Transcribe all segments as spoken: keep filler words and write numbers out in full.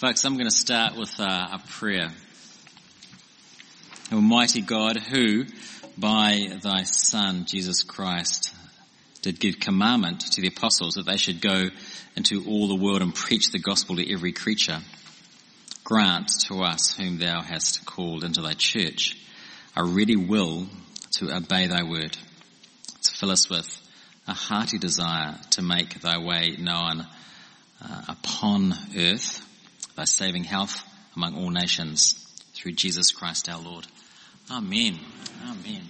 Folks, I'm going to start with uh, a prayer. Almighty God, who by thy Son, Jesus Christ, did give commandment to the apostles that they should go into all the world and preach the gospel to every creature, grant to us whom thou hast called into thy church a ready will to obey thy word, to fill us with a hearty desire to make thy way known uh, upon earth, thy saving health among all nations, through Jesus Christ our Lord. Amen. Amen.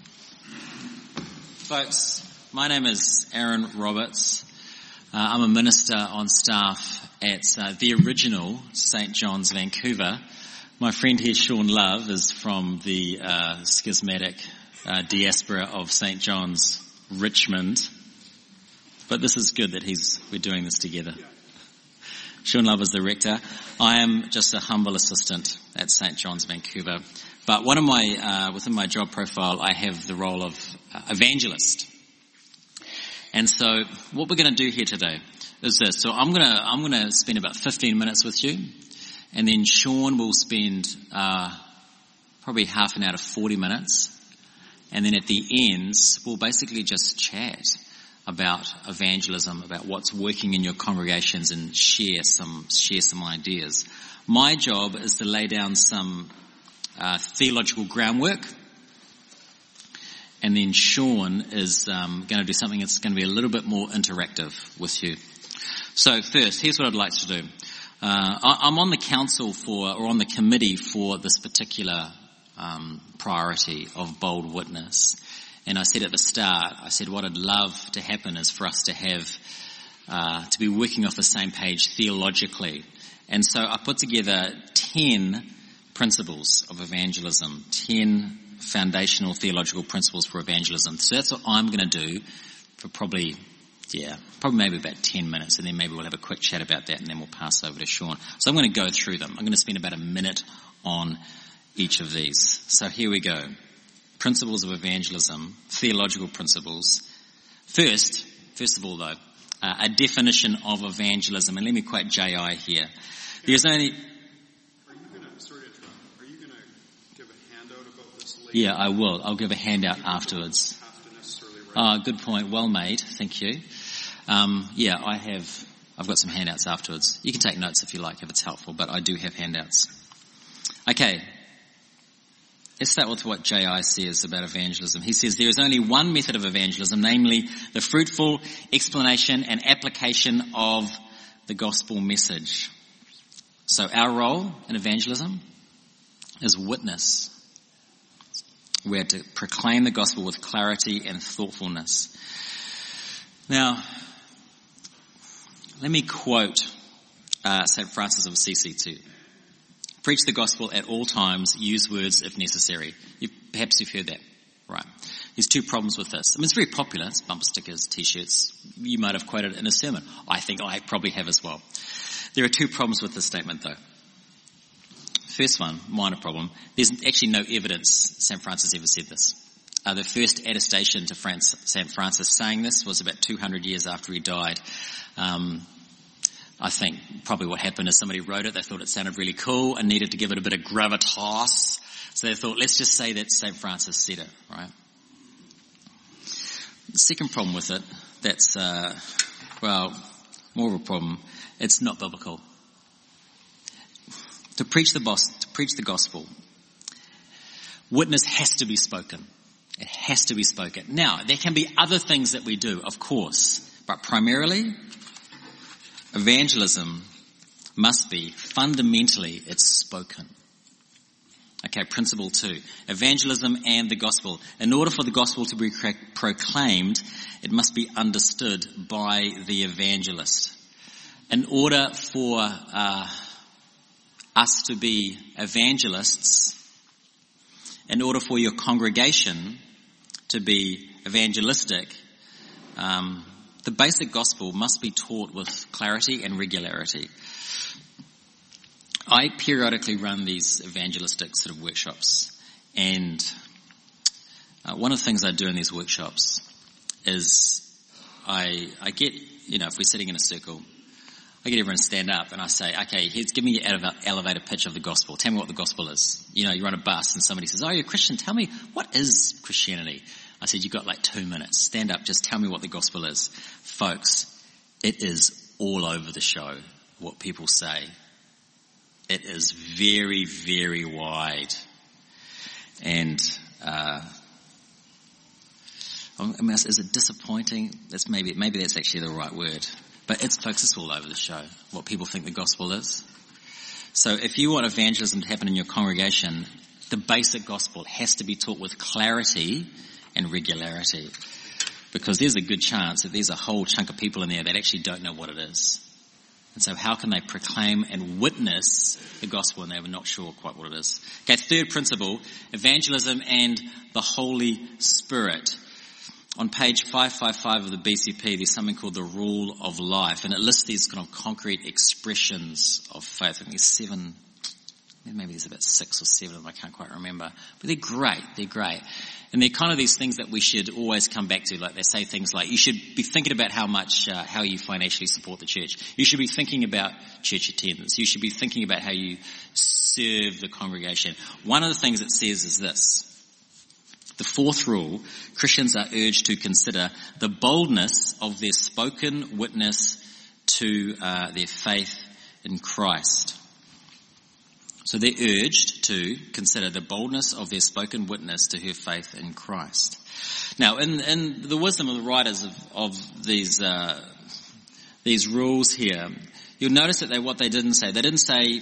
Folks, my name is Aaron Roberts. Uh, I'm a minister on staff at uh, the original Saint John's, Vancouver. My friend here, Sean Love, is from the uh, schismatic uh, diaspora of Saint John's, Richmond. But this is good that he's we're doing this together. Sean Love is the rector. I am just a humble assistant at Saint John's, Vancouver. But one of my, uh, within my job profile, I have the role of uh, evangelist. And so what we're going to do here today is this. So I'm going to, I'm going to spend about fifteen minutes with you. And then Sean will spend, uh, probably half an hour to forty minutes. And then at the ends, we'll basically just chat about evangelism, about what's working in your congregations, and share some share some ideas. My job is to lay down some uh, theological groundwork, and then Sean is um, going to do something that's going to be a little bit more interactive with you. So first, here's what I'd like to do. Uh, I, I'm on the council for, or on the committee for this particular um, priority of bold witness. And I said at the start, I said what I'd love to happen is for us to have, uh, to be working off the same page theologically. And so I put together ten principles of evangelism, ten foundational theological principles for evangelism. So that's what I'm going to do for probably, yeah, probably maybe about ten minutes, and then maybe we'll have a quick chat about that, and then we'll pass over to Sean. So I'm going to go through them. I'm going to spend about a minute on each of these. So here we go. Principles of evangelism, theological principles. First, first of all though, uh, a definition of evangelism. And let me quote J I here. There's only... Are you going to, sorry to interrupt, are you going to give a handout about this later? Yeah, I will. I'll give a handout afterwards. Ah, uh, good point. Well made. Thank you. Um, yeah, I have, I've got some handouts afterwards. You can take notes if you like, if it's helpful, but I do have handouts. Okay. Let's start with what J I says about evangelism. He says there is only one method of evangelism, namely the fruitful explanation and application of the gospel message. So our role in evangelism is witness. We are to proclaim the gospel with clarity and thoughtfulness. Now, let me quote uh, Saint Francis of Assisi too. Preach the gospel at all times, use words if necessary. You, perhaps you've heard that, right? There's two problems with this. I mean, it's very popular. It's bumper stickers, t-shirts. You might have quoted it in a sermon. I think I probably have as well. There are two problems with this statement though. First one, minor problem. There's actually no evidence Saint Francis ever said this. Uh, the first attestation to Saint Francis saying this was about two hundred years after he died. Um, I think probably what happened is somebody wrote it, they thought it sounded really cool and needed to give it a bit of gravitas. So they thought, let's just say that Saint Francis said it, right? The second problem with it, that's, uh, well, more of a problem, it's not biblical. To preach the boss, to preach the gospel, witness has to be spoken. It has to be spoken. Now, there can be other things that we do, of course, but primarily, evangelism must be, fundamentally, it's spoken. Okay, principle two. Evangelism and the gospel. In order for the gospel to be proclaimed, it must be understood by the evangelist. In order for uh, us to be evangelists, in order for your congregation to be evangelistic, um, the basic gospel must be taught with clarity and regularity. I periodically run these evangelistic sort of workshops, and uh, one of the things I do in these workshops is I I get, you know, if we're sitting in a circle, I get everyone to stand up and I say, okay, here's, give me your ele- elevator pitch of the gospel. Tell me what the gospel is. You know, you're on a bus and somebody says, oh, you're a Christian. Tell me, what is Christianity? I said, you've got like two minutes. Stand up, just tell me what the gospel is. Folks, it is all over the show, what people say. It is very, very wide. And, uh, I mean, is it disappointing? That's maybe, maybe that's actually the right word. But it's, folks, it's all over the show, what people think the gospel is. So if you want evangelism to happen in your congregation, the basic gospel has to be taught with clarity and regularity. Because there's a good chance that there's a whole chunk of people in there that actually don't know what it is. And so how can they proclaim and witness the gospel when they're not sure quite what it is? Okay, third principle, evangelism and the Holy Spirit. On page five fifty-five of the B C P, there's something called the rule of life, and it lists these kind of concrete expressions of faith. I think there's seven, maybe there's about six or seven of them, I can't quite remember. But they're great, they're great. And they're kind of these things that we should always come back to, like they say things like, you should be thinking about how much, uh, how you financially support the church. You should be thinking about church attendance. You should be thinking about how you serve the congregation. One of the things it says is this. The fourth rule, Christians are urged to consider the boldness of their spoken witness to uh, their faith in Christ. So they're urged to consider the boldness of their spoken witness to her faith in Christ. Now, in, in the wisdom of the writers of, of these uh, these rules here, you'll notice that they what they didn't say. They didn't say.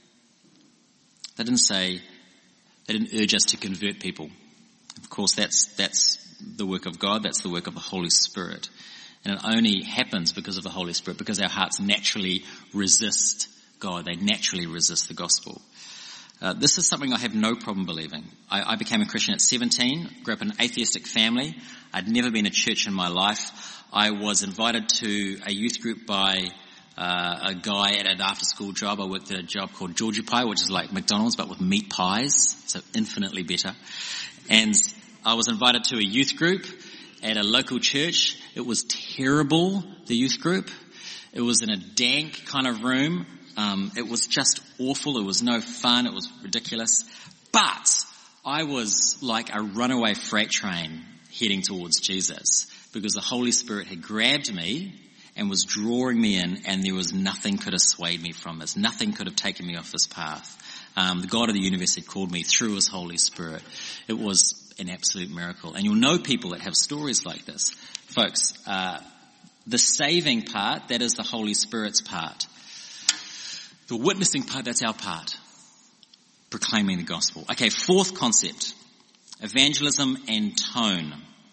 They didn't say. They didn't urge us to convert people. Of course, that's that's the work of God. That's the work of the Holy Spirit, and it only happens because of the Holy Spirit, because our hearts naturally resist God. They naturally resist the gospel. Uh, this is something I have no problem believing. I, I became a Christian at seventeen, grew up in an atheistic family. I'd never been to church in my life. I was invited to a youth group by uh, a guy at an after-school job. I worked at a job called Georgie Pie, which is like McDonald's but with meat pies, so infinitely better. And I was invited to a youth group at a local church. It was terrible, the youth group. It was in a dank kind of room. Um, it was just awful. It was no fun. It was ridiculous. But I was like a runaway freight train heading towards Jesus, because the Holy Spirit had grabbed me and was drawing me in, and there was nothing could have swayed me from this. Nothing could have taken me off this path. Um, the God of the universe had called me through his Holy Spirit. It was an absolute miracle. And you'll know people that have stories like this. Folks, uh, the saving part, that is the Holy Spirit's part. The witnessing part, that's our part. Proclaiming the gospel. Okay, fourth concept. Evangelism and tone.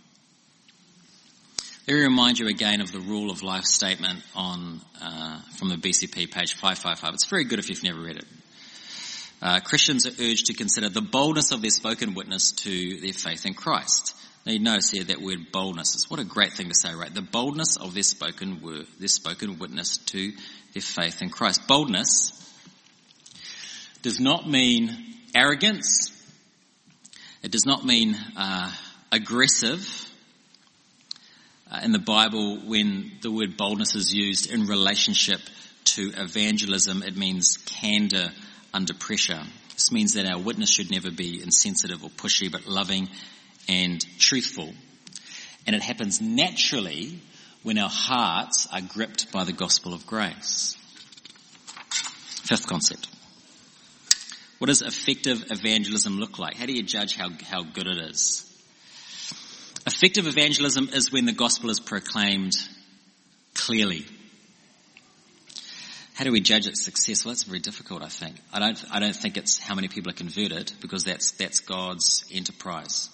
Let me remind you again of the rule of life statement on uh, from the B C P, page five fifty-five. It's very good if you've never read it. Uh, Christians are urged to consider the boldness of their spoken witness to their faith in Christ. Now you notice here that word boldness. It's what a great thing to say, right? The boldness of their spoken word, their spoken witness to their faith in Christ. Boldness does not mean arrogance. It does not mean uh, aggressive. Uh, in the Bible, when the word boldness is used in relationship to evangelism, it means candor under pressure. This means that our witness should never be insensitive or pushy, but loving and truthful. And it happens naturally when our hearts are gripped by the gospel of grace. Fifth concept. What does effective evangelism look like? How do you judge how, how good it is? Effective evangelism is when the gospel is proclaimed clearly. How do we judge its success? Well, that's very difficult, I think. I don't, I don't think it's how many people are converted, because that's, that's God's enterprise.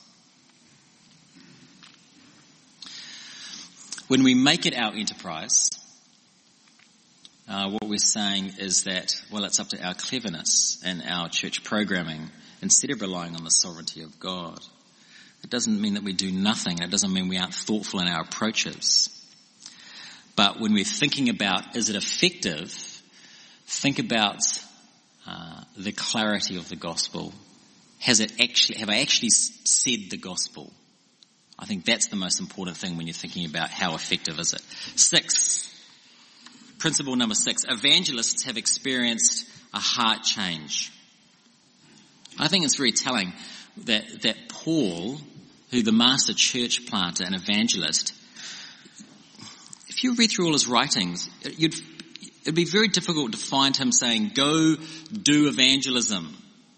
When we make it our enterprise, uh, what we're saying is that, well, it's up to our cleverness and our church programming instead of relying on the sovereignty of God. It doesn't mean that we do nothing. It doesn't mean we aren't thoughtful in our approaches. But when we're thinking about, is it effective, think about uh, the clarity of the gospel. Has it actually, have I actually said the gospel? I think that's the most important thing when you're thinking about how effective is it. Six, Principle number six, evangelists have experienced a heart change. I think it's very telling that, that Paul, who the master church planter and evangelist, if you read through all his writings, you'd, it'd be very difficult to find him saying, go do evangelism.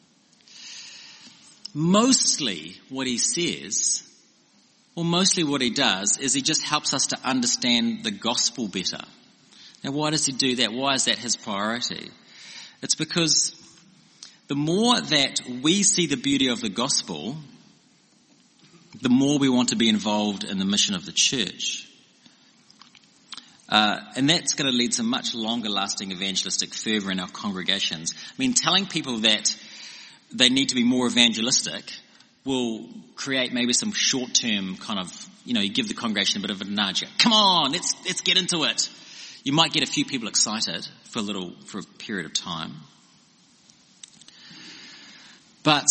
Mostly what he says, or mostly what he does, is he just helps us to understand the gospel better. Now, why does he do that? Why is that his priority? It's because the more that we see the beauty of the gospel, the more we want to be involved in the mission of the church. Uh, and that's going to lead to much longer lasting evangelistic fervour in our congregations. I mean, telling people that they need to be more evangelistic will create maybe some short-term kind of, you know, you give the congregation a bit of a nudge. Come on, let's let's get into it. You might get a few people excited for a little, for a period of time. But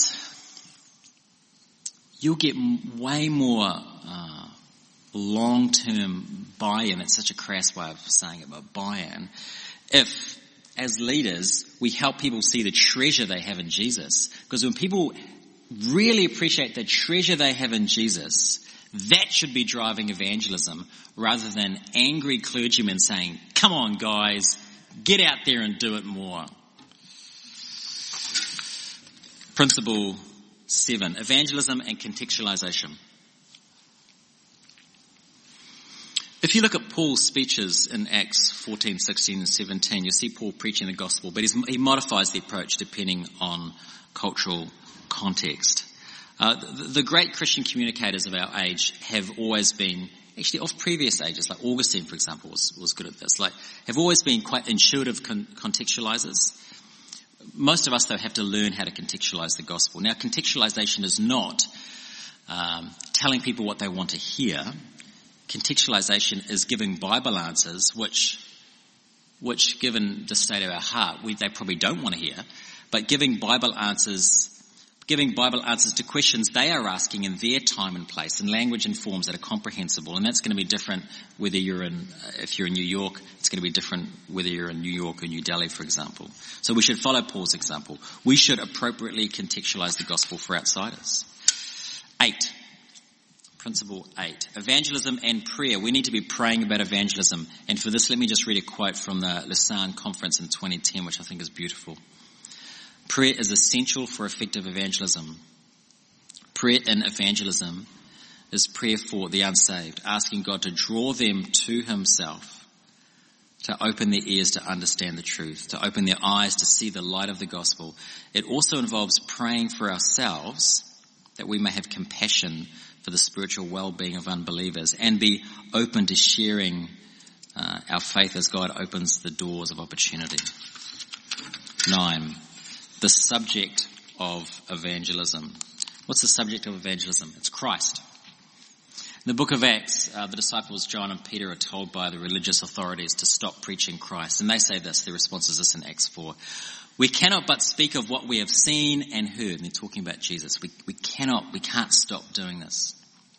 you'll get way more uh, long-term buy-in. It's such a crass way of saying it, but buy-in. If, as leaders, we help people see the treasure they have in Jesus. Because when people really appreciate the treasure they have in Jesus, that should be driving evangelism rather than angry clergymen saying, come on guys, get out there and do it more. Principle seven, evangelism and contextualization. If you look at Paul's speeches in Acts fourteen, sixteen and seventeen, you'll see Paul preaching the gospel, but he's, he modifies the approach depending on cultural context. Uh, the, the great Christian communicators of our age have always been, actually of previous ages, like Augustine, for example, was, was good at this, like have always been quite intuitive con- contextualizers. Most of us, though, have to learn how to contextualize the gospel. Now, contextualization is not um, telling people what they want to hear. Contextualization is giving Bible answers, which, which, given the state of our heart, we, they probably don't want to hear. But giving Bible answers, giving Bible answers to questions they are asking in their time and place, in language and forms that are comprehensible, and that's going to be different whether you're in, if you're in New York, it's going to be different whether you're in New York or New Delhi, for example. So we should follow Paul's example. We should appropriately contextualize the gospel for outsiders. Eight. Principle eight. Evangelism and prayer. We need to be praying about evangelism. And for this, let me just read a quote from the Lausanne Conference in twenty ten, which I think is beautiful. Prayer is essential for effective evangelism. Prayer in evangelism is prayer for the unsaved, asking God to draw them to himself, to open their ears to understand the truth, to open their eyes to see the light of the gospel. It also involves praying for ourselves that we may have compassion for the spiritual well-being of unbelievers and be open to sharing uh, our faith as God opens the doors of opportunity. Nine, the subject of evangelism. What's the subject of evangelism? It's Christ. In the book of Acts, uh, the disciples John and Peter are told by the religious authorities to stop preaching Christ. And they say this, their response is this in Acts four. We cannot but speak of what we have seen and heard. And they're talking about Jesus. We, we cannot, we can't stop doing this.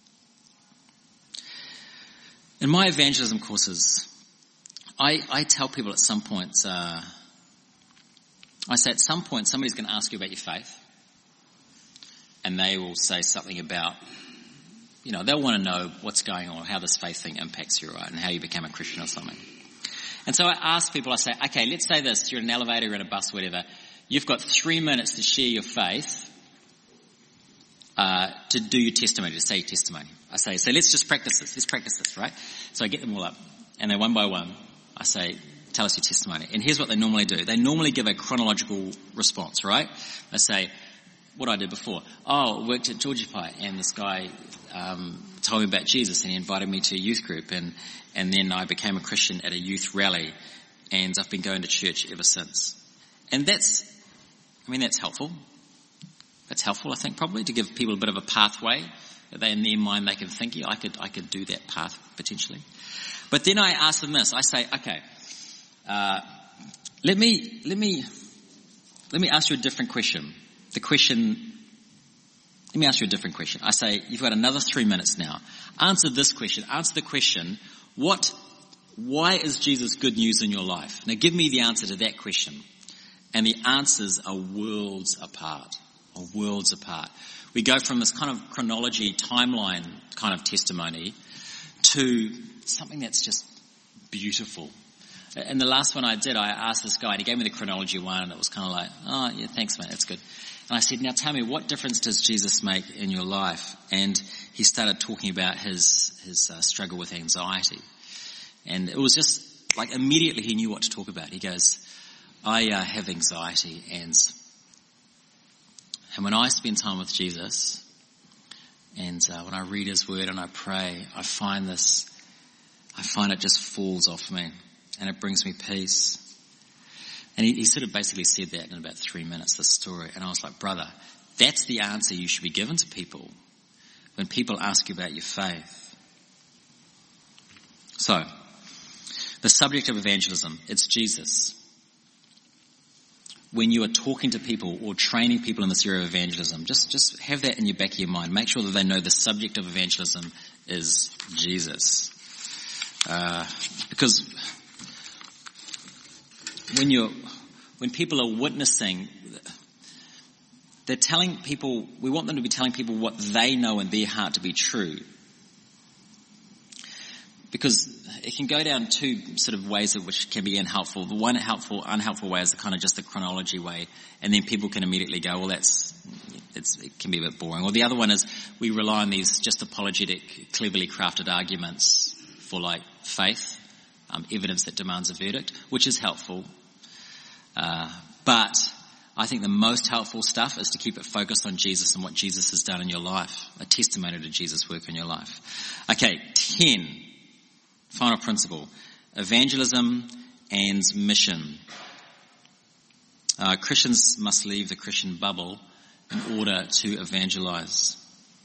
In my evangelism courses, I, I tell people at some point, uh, I say at some point somebody's going to ask you about your faith. And they will say something about, you know, they'll want to know what's going on, how this faith thing impacts you, right, and how you became a Christian or something. And so I ask people, I say, okay, let's say this, you're in an elevator, you're in a bus, whatever. You've got three minutes to share your faith, uh, to do your testimony, to say your testimony. I say, so let's just practice this, let's practice this, right? So I get them all up, and then one by one, I say, tell us your testimony. And here's what they normally do. They normally give a chronological response, right? They say, what I did before. Oh, I worked at Georgie Pie, and this guy um, told me about Jesus, and he invited me to a youth group, and and then I became a Christian at a youth rally, and I've been going to church ever since. And that's, I mean, that's helpful. That's helpful, I think, probably, to give people a bit of a pathway that they, in their mind, they can think, yeah, I could, I could do that path, potentially. But then I ask them this. I say, okay, uh, let me, let me, let me ask you a different question. The question, let me ask you a different question. I say, you've got another three minutes now. Answer this question. Answer the question, what, why is Jesus good news in your life? Now give me the answer to that question. And the answers are worlds apart, are worlds apart. We go from this kind of chronology, timeline kind of testimony to something that's just beautiful. And the last one I did, I asked this guy, and he gave me the chronology one, and it was kind of like, oh, yeah, thanks, mate, that's good. And I said, now tell me, what difference does Jesus make in your life? And he started talking about his his uh, struggle with anxiety. And it was just, like, immediately he knew what to talk about. He goes, I uh, have anxiety, and, and when I spend time with Jesus, and uh, when I read his word and I pray, I find this, I find it just falls off me. And it brings me peace. And he, he sort of basically said that in about three minutes, this story. And I was like, brother, that's the answer you should be given to people when people ask you about your faith. So, the subject of evangelism, it's Jesus. When you are talking to people or training people in this area of evangelism, just, just have that in your back of your mind. Make sure that they know the subject of evangelism is Jesus. Uh, because when you're, when people are witnessing, they're telling people, we want them to be telling people what they know in their heart to be true. Because it can go down two sort of ways of which can be unhelpful. The one helpful, unhelpful way is the kind of just the chronology way, and then people can immediately go, well, that's, it's, it can be a bit boring. Or the other one is we rely on these just apologetic, cleverly crafted arguments for like faith, um, evidence that demands a verdict, which is helpful. Uh, but I think the most helpful stuff is to keep it focused on Jesus and what Jesus has done in your life, a testimony to Jesus' work in your life. Okay, ten. Final principle, evangelism and mission. Uh, Christians must leave the Christian bubble in order to evangelize.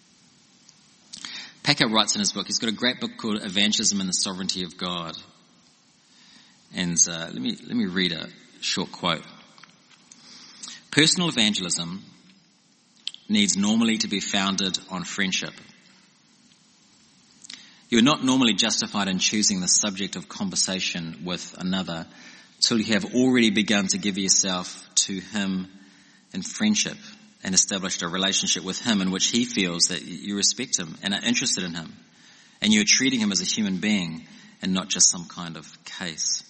Packer writes in his book, he's got a great book called Evangelism and the Sovereignty of God. And uh, let me let me read a short quote. Personal evangelism needs normally to be founded on friendship. You are not normally justified in choosing the subject of conversation with another till you have already begun to give yourself to him in friendship and established a relationship with him in which he feels that you respect him and are interested in him, and you are treating him as a human being and not just some kind of case.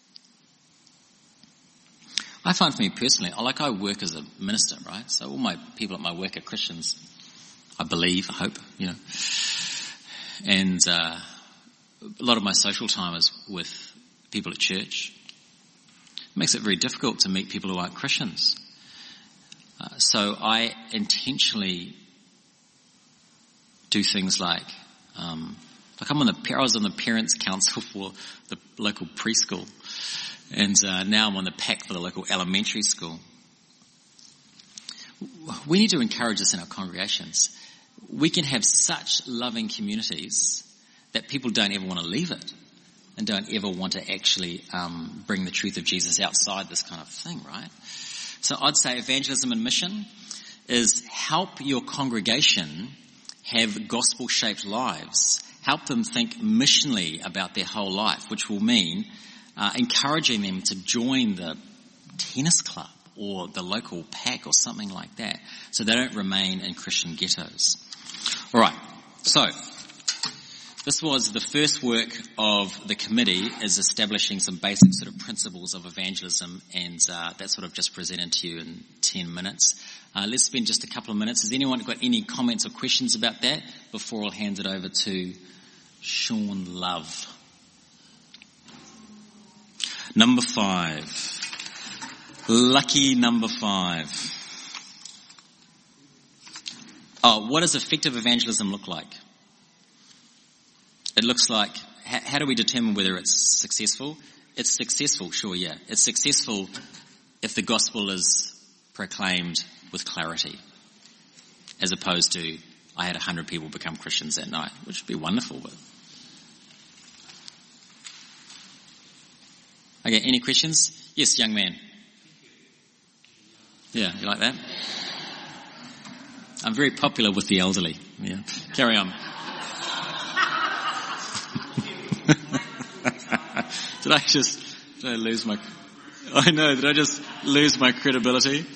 I find for me personally, like I work as a minister, right? So all my people at my work are Christians, I believe, I hope, you know. And uh, a lot of my social time is with people at church. It makes it very difficult to meet people who aren't Christians. Uh, so I intentionally do things like, um, like I'm on the, I was on the parents' council for the local preschool, and uh, now I'm on the PAC for the local elementary school. We need to encourage this in our congregations. We can have such loving communities that people don't ever want to leave it and don't ever want to actually um, bring the truth of Jesus outside this kind of thing, right? So I'd say evangelism and mission is help your congregation have gospel-shaped lives. Help them think missionally about their whole life, which will mean uh, encouraging them to join the tennis club or the local PAC or something like that, so they don't remain in Christian ghettos. All right, so this was the first work of the committee, is establishing some basic sort of principles of evangelism, and uh, that's what I've just presented to you in ten minutes. Uh, let's spend just a couple of minutes. Has anyone got any comments or questions about that before I'll hand it over to Sean Love? Number five. Lucky number five. Oh, what does effective evangelism look like? It looks like, how, how do we determine whether it's successful? It's successful, sure, yeah. It's successful if the gospel is proclaimed with clarity, as opposed to, I had a hundred people become Christians that night, which would be wonderful. But okay, any questions? Yes, young man. Yeah, you like that? I'm very popular with the elderly. Yeah. Carry on. I just, did I lose my, I know, did I just lose my credibility?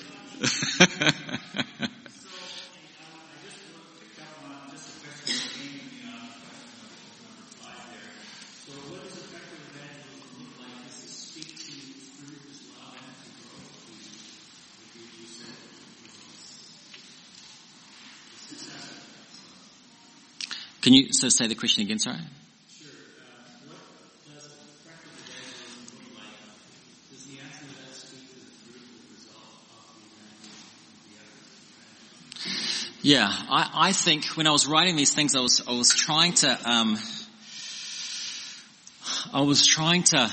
Can you so say the question again, sorry? Sure. Uh, what does practical evangelism look like? Does the answer to that speak to the fruit of the result of the evangelism, the efforts? Yeah, I, I think when I was writing these things, I was I was trying to um, I was trying to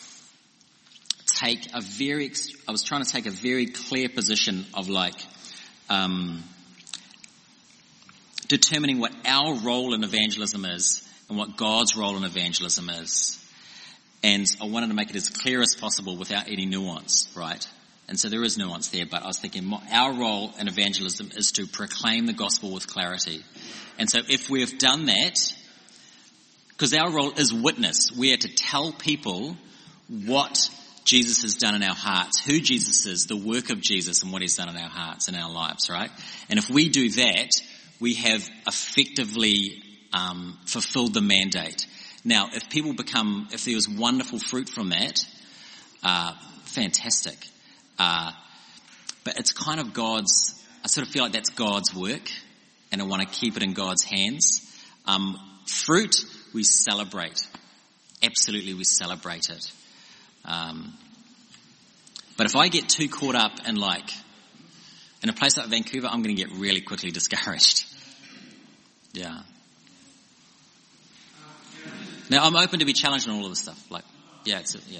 take a very I was trying to take a very clear position of like. Um, determining what our role in evangelism is and what God's role in evangelism is. And I wanted to make it as clear as possible without any nuance, right? And so there is nuance there, but I was thinking our role in evangelism is to proclaim the gospel with clarity. And so if we've done that, because our role is witness, we are to tell people what Jesus has done in our hearts, who Jesus is, the work of Jesus and what he's done in our hearts and our lives, right? And if we do that, we have effectively um, fulfilled the mandate. Now, if people become, if there was wonderful fruit from that, uh, fantastic. Uh, but it's kind of God's, I sort of feel like that's God's work, and I want to keep it in God's hands. Um, fruit, we celebrate. Absolutely, we celebrate it. Um, but if I get too caught up in like, in a place like Vancouver, I'm going to get really quickly discouraged. Yeah. Now, I'm open to be challenged on all of this stuff. Like, yeah, it's, a, yeah.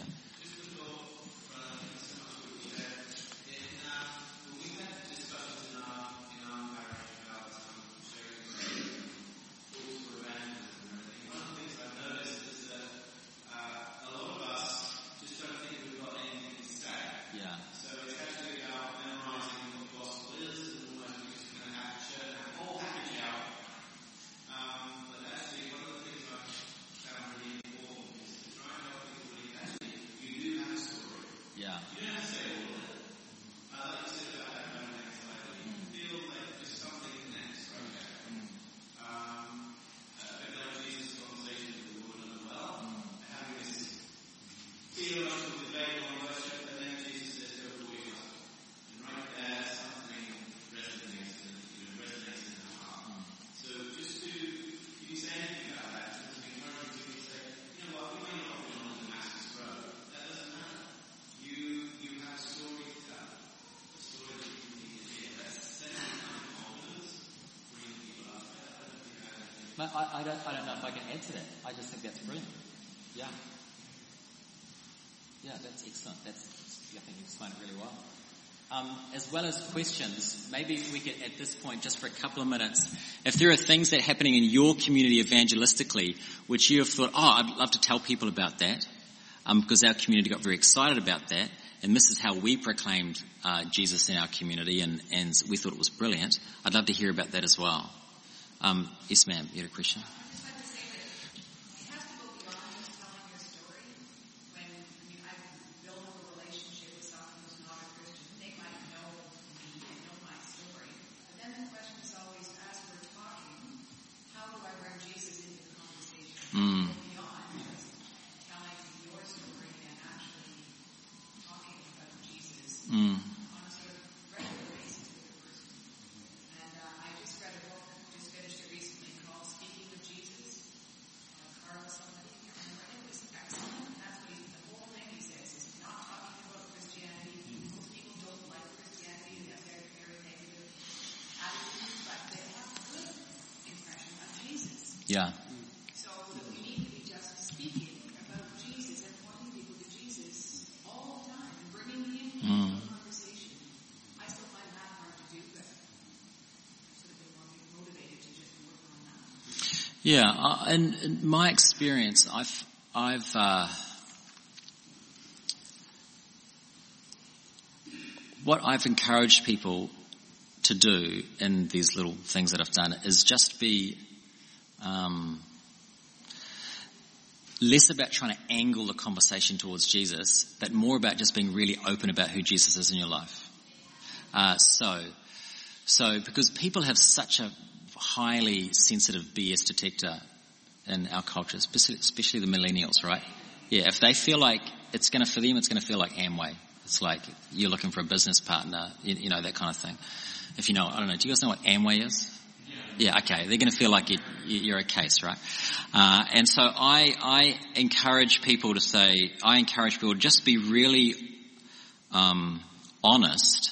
I, I don't. I don't know if I can answer that. I just think that's brilliant. Yeah. Yeah, that's excellent. That's. I think you explained it really well. Um, as well as questions, maybe we could, at this point, just for a couple of minutes, if there are things that are happening in your community evangelistically, which you have thought, oh, I'd love to tell people about that, um, because our community got very excited about that, and this is how we proclaimed uh, Jesus in our community, and, and we thought it was brilliant. I'd love to hear about that as well. Um, yes, ma'am. You had a question? Mm. Mm. Yeah. So we need to be just speaking about Jesus and pointing people to Jesus all the time and bringing them into mm. the conversation. I still find that hard to do, but I sort of been more motivated to just work on that. Yeah, uh, in, in my experience, I've, I've, uh, what I've encouraged people to do in these little things that I've done is just be Um, less about trying to angle the conversation towards Jesus, but more about just being really open about who Jesus is in your life. Uh, so, so because people have such a highly sensitive B S detector in our culture, especially, especially the millennials, right? Yeah, if they feel like it's going to, for them, it's going to feel like Amway. It's like you're looking for a business partner, you, you know, that kind of thing. If you know, I don't know, do you guys know what Amway is? Yeah, okay. They're going to feel like you, you're a case, right? Uh, and so I, I encourage people to say, I encourage people to just be really um, honest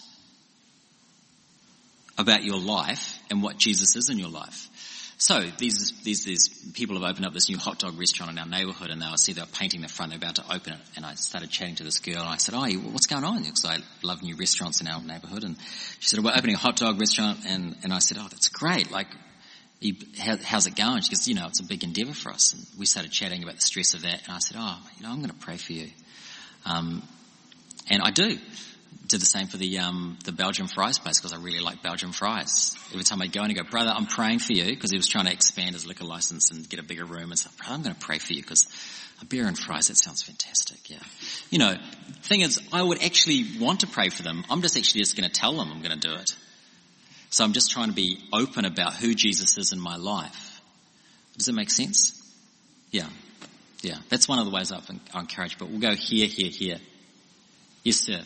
about your life and what Jesus is in your life. So these, these, these people have opened up this new hot dog restaurant in our neighbourhood, and I see they're painting the front, they're about to open it. And I started chatting to this girl, and I said, oh, what's going on? Because I love new restaurants in our neighbourhood. And she said, we're opening a hot dog restaurant. And, and I said, oh, that's great. Like, you, how, how's it going? She goes, you know, it's a big endeavour for us. And we started chatting about the stress of that. And I said, oh, you know, I'm going to pray for you. Um, and I do. Did the same for the um, the Belgian fries place, because I really like Belgian fries. Every time I go in, I go, brother, I'm praying for you, because he was trying to expand his liquor license and get a bigger room and stuff. Brother, I'm going to pray for you, because a beer and fries, that sounds fantastic, yeah. You know, the thing is, I would actually want to pray for them. I'm just actually just going to tell them I'm going to do it. So I'm just trying to be open about who Jesus is in my life. Does it make sense? Yeah, yeah. That's one of the ways I've I encourage, but we'll go here, here, here. Yes, sir.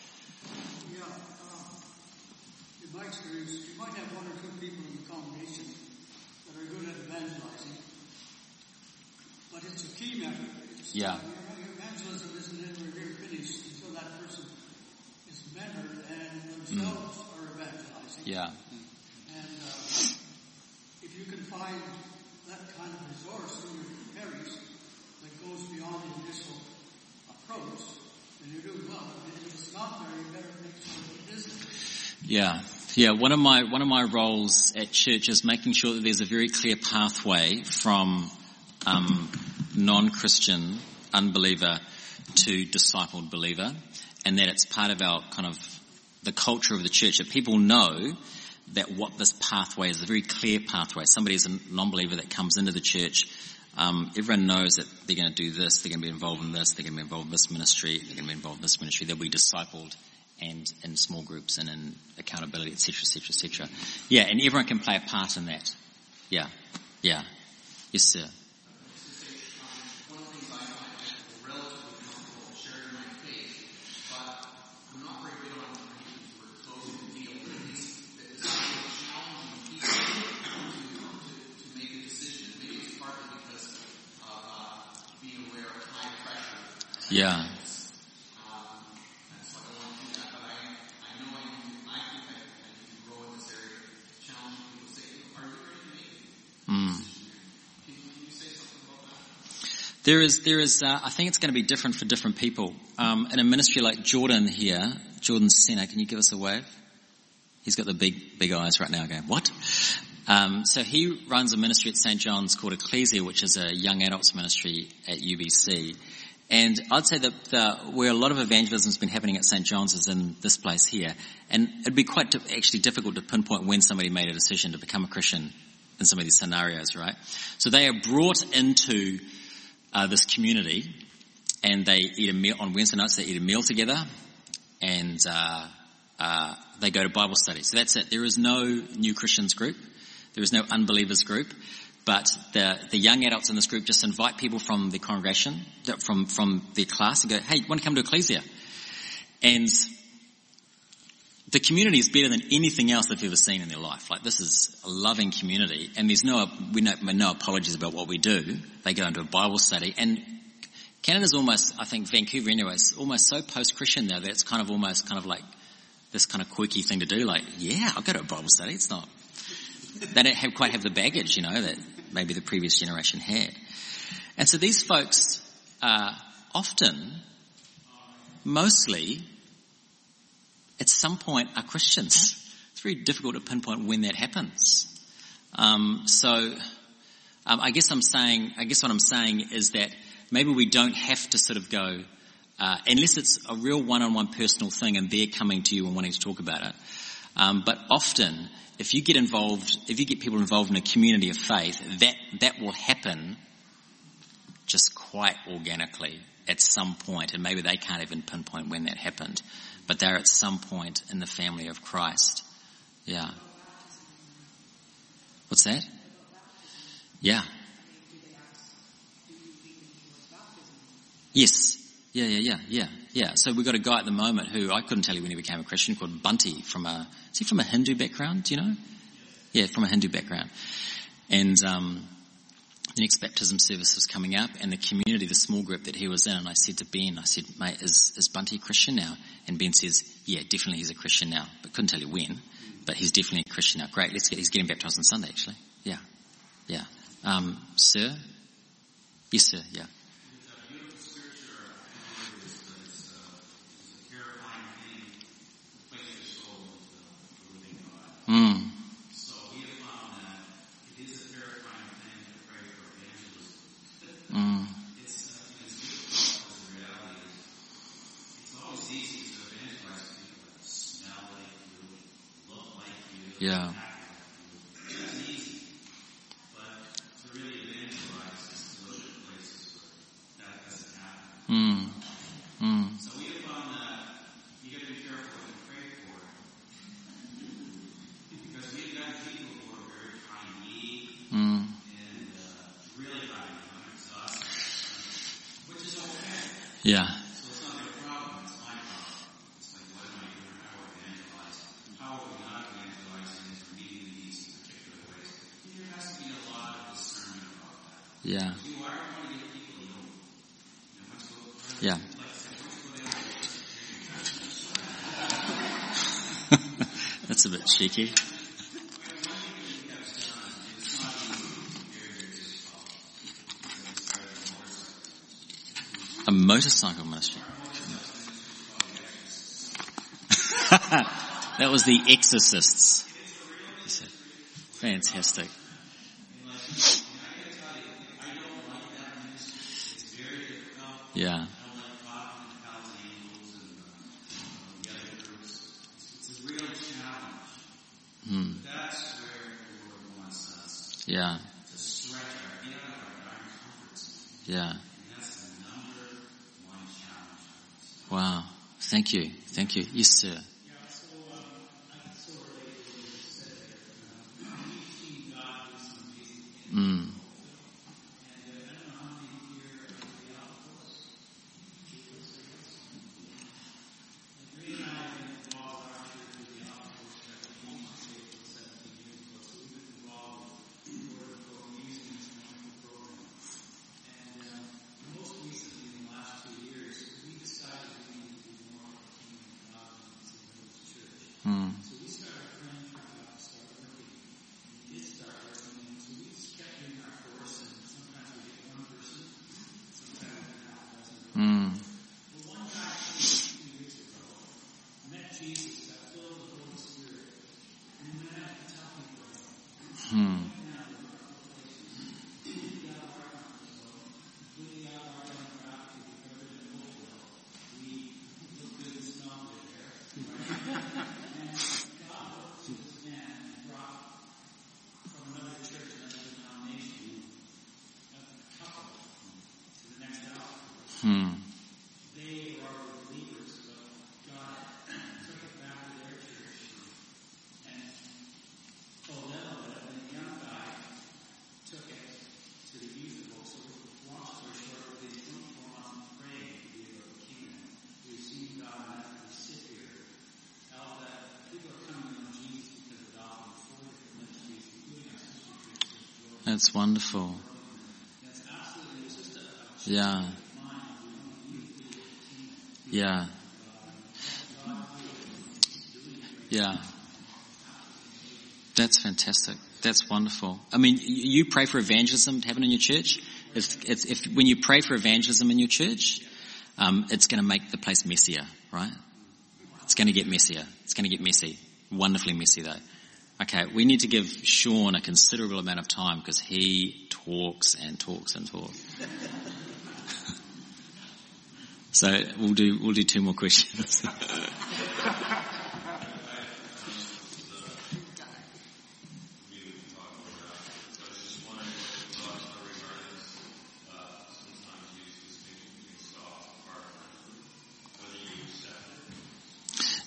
Yeah. Your evangelism isn't ever here finished until that person is mentored and themselves mm. are evangelizing. Yeah. And uh, if you can find that kind of resource in your parish that goes beyond the initial approach, then you're doing well. And if it's not there, you better make sure that it isn't. Yeah. Yeah, one of my one of my roles at church is making sure that there's a very clear pathway from um, non-Christian unbeliever to discipled believer, and that it's part of our kind of the culture of the church, that people know that what this pathway is, a very clear pathway. Somebody is a non-believer that comes into the church, um, everyone knows that they're going to do this, they're going to be involved in this, they're going to be involved in this ministry, they're going to be involved in this ministry, they'll be discipled and in small groups and in accountability, et cetera, et cetera, et cetera. Yeah, and everyone can play a part in that. Yeah, yeah. Yes, sir. Yeah. Mm. There is, there is. Uh, I think it's going to be different for different people. Um, in a ministry like Jordan here, Jordan Senna, can you give us a wave? He's got the big, big eyes right now. Going, what? Um, so he runs a ministry at Saint John's called Ecclesia, which is a young adults ministry at U B C. And I'd say that the, where a lot of evangelism has been happening at Saint John's is in this place here. And it'd be quite di- actually difficult to pinpoint when somebody made a decision to become a Christian in some of these scenarios, right? So they are brought into uh, this community, and they eat a meal on Wednesday nights. They eat a meal together, and uh, uh, they go to Bible study. So that's it. There is no new Christians group. There is no unbelievers group. But the, the young adults in this group just invite people from the congregation, from, from their class, and go, hey, you want to come to Ecclesia? And the community is better than anything else they've ever seen in their life. Like, this is a loving community, and there's no, we know, no apologies about what we do. They go into a Bible study, and Canada's almost, I think Vancouver anyway, is almost so post-Christian now that it's kind of almost kind of like this kind of quirky thing to do. Like, yeah, I'll go to a Bible study. It's not, they don't have, quite have the baggage, you know, that maybe the previous generation had. And so these folks uh, often, mostly, at some point are Christians. It's very difficult to pinpoint when that happens. Um, so um, I guess I'm saying, I guess what I'm saying is that maybe we don't have to sort of go, uh, unless it's a real one-on-one personal thing and they're coming to you and wanting to talk about it. Um, but often, if you get involved, if you get people involved in a community of faith, that, that will happen just quite organically at some point, and maybe they can't even pinpoint when that happened, but they're at some point in the family of Christ. Yeah. What's that? Yeah. Yes. Yeah, yeah, yeah, yeah, yeah. So we've got a guy at the moment who, I couldn't tell you when he became a Christian, called Bunty from a, is he from a Hindu background, do you know? Yeah, from a Hindu background. And um, the next baptism service was coming up, and the community, the small group that he was in, and I said to Ben, I said, mate, is, is Bunty a Christian now? And Ben says, yeah, definitely he's a Christian now, but couldn't tell you when, but he's definitely a Christian now. Great, let's get, he's getting baptized on Sunday, actually. Yeah, yeah. Um, sir? Yes, sir, yeah. Mm. So we have found that it is a terrifying thing to pray for evangelism. Mm. It's, uh, it's beautiful because the reality is it's always easy to evangelize people that smell like you, look like you, Yeah. act like you. That's easy. But to really evangelize is to live in places where that doesn't happen. Mm. Mm. So we have found that you got to be careful what you pray for. Because we've got people who are very tiny Mm. and uh, really tiny, unexhausted, which is okay. Yeah. So it's not their problem, it's my problem. It's like, what am I doing? How do I evangelize? How are we not evangelizing is meeting the needs in particular ways? And there has to be a lot of discernment about that. Yeah. You are going to get people who don't. You know, once go, Yeah. like I said, once go down to That's a bit cheeky. A motorcycle ministry. That was the Exorcists. Fantastic. Yeah. It's a real challenge. Hmm. That's where the Lord wants us Yeah. to stretch our, get out of our darn comfort zone. Yeah. And that's the number one challenge. Wow. Thank you. Thank you. Yes, sir. Yeah, so um, I so relate to what you said there. Um, we've seen God do some amazing things. Mm. And uh, I don't know how many here are the outposts. And Ray and I have been involved in our church with the outposts that we used to say for seventeen years ago. So we've been involved with Word of God using this wonderful program. And uh, most recently, in the last two years, we decided we needed to do more of the kingdom of God in Saint Louis Church. Mm. So we started praying for God to start working. And we did start working. And so we just kept doing our course. And sometimes we get one person, sometimes we get half a dozen. Mm. Well, one guy came a few years ago, met Jesus, got filled with the Holy Spirit, and he went out to tell people about it. Hmm. Hmm. They were already believers, but God took it back to their church and told them about it. And the young guy took it to the youth group. So, long story short, within twenty-four months of praying to be able to kingdom, we receive God and after we sit here, how that people are coming to know Jesus because of adopting four different ministries, including our sister church. That's wonderful. That's absolutely, it's just a, a Yeah. Yeah. Yeah. That's fantastic. That's wonderful. I mean, you pray for evangelism to happen in your church. If, if, if when you pray for evangelism in your church, um, it's going to make the place messier, right? It's going to get messier. It's going to get messy. Wonderfully messy, though. Okay, we need to give Sean a considerable amount of time because he talks and talks and talks. So we'll do we'll do two more questions.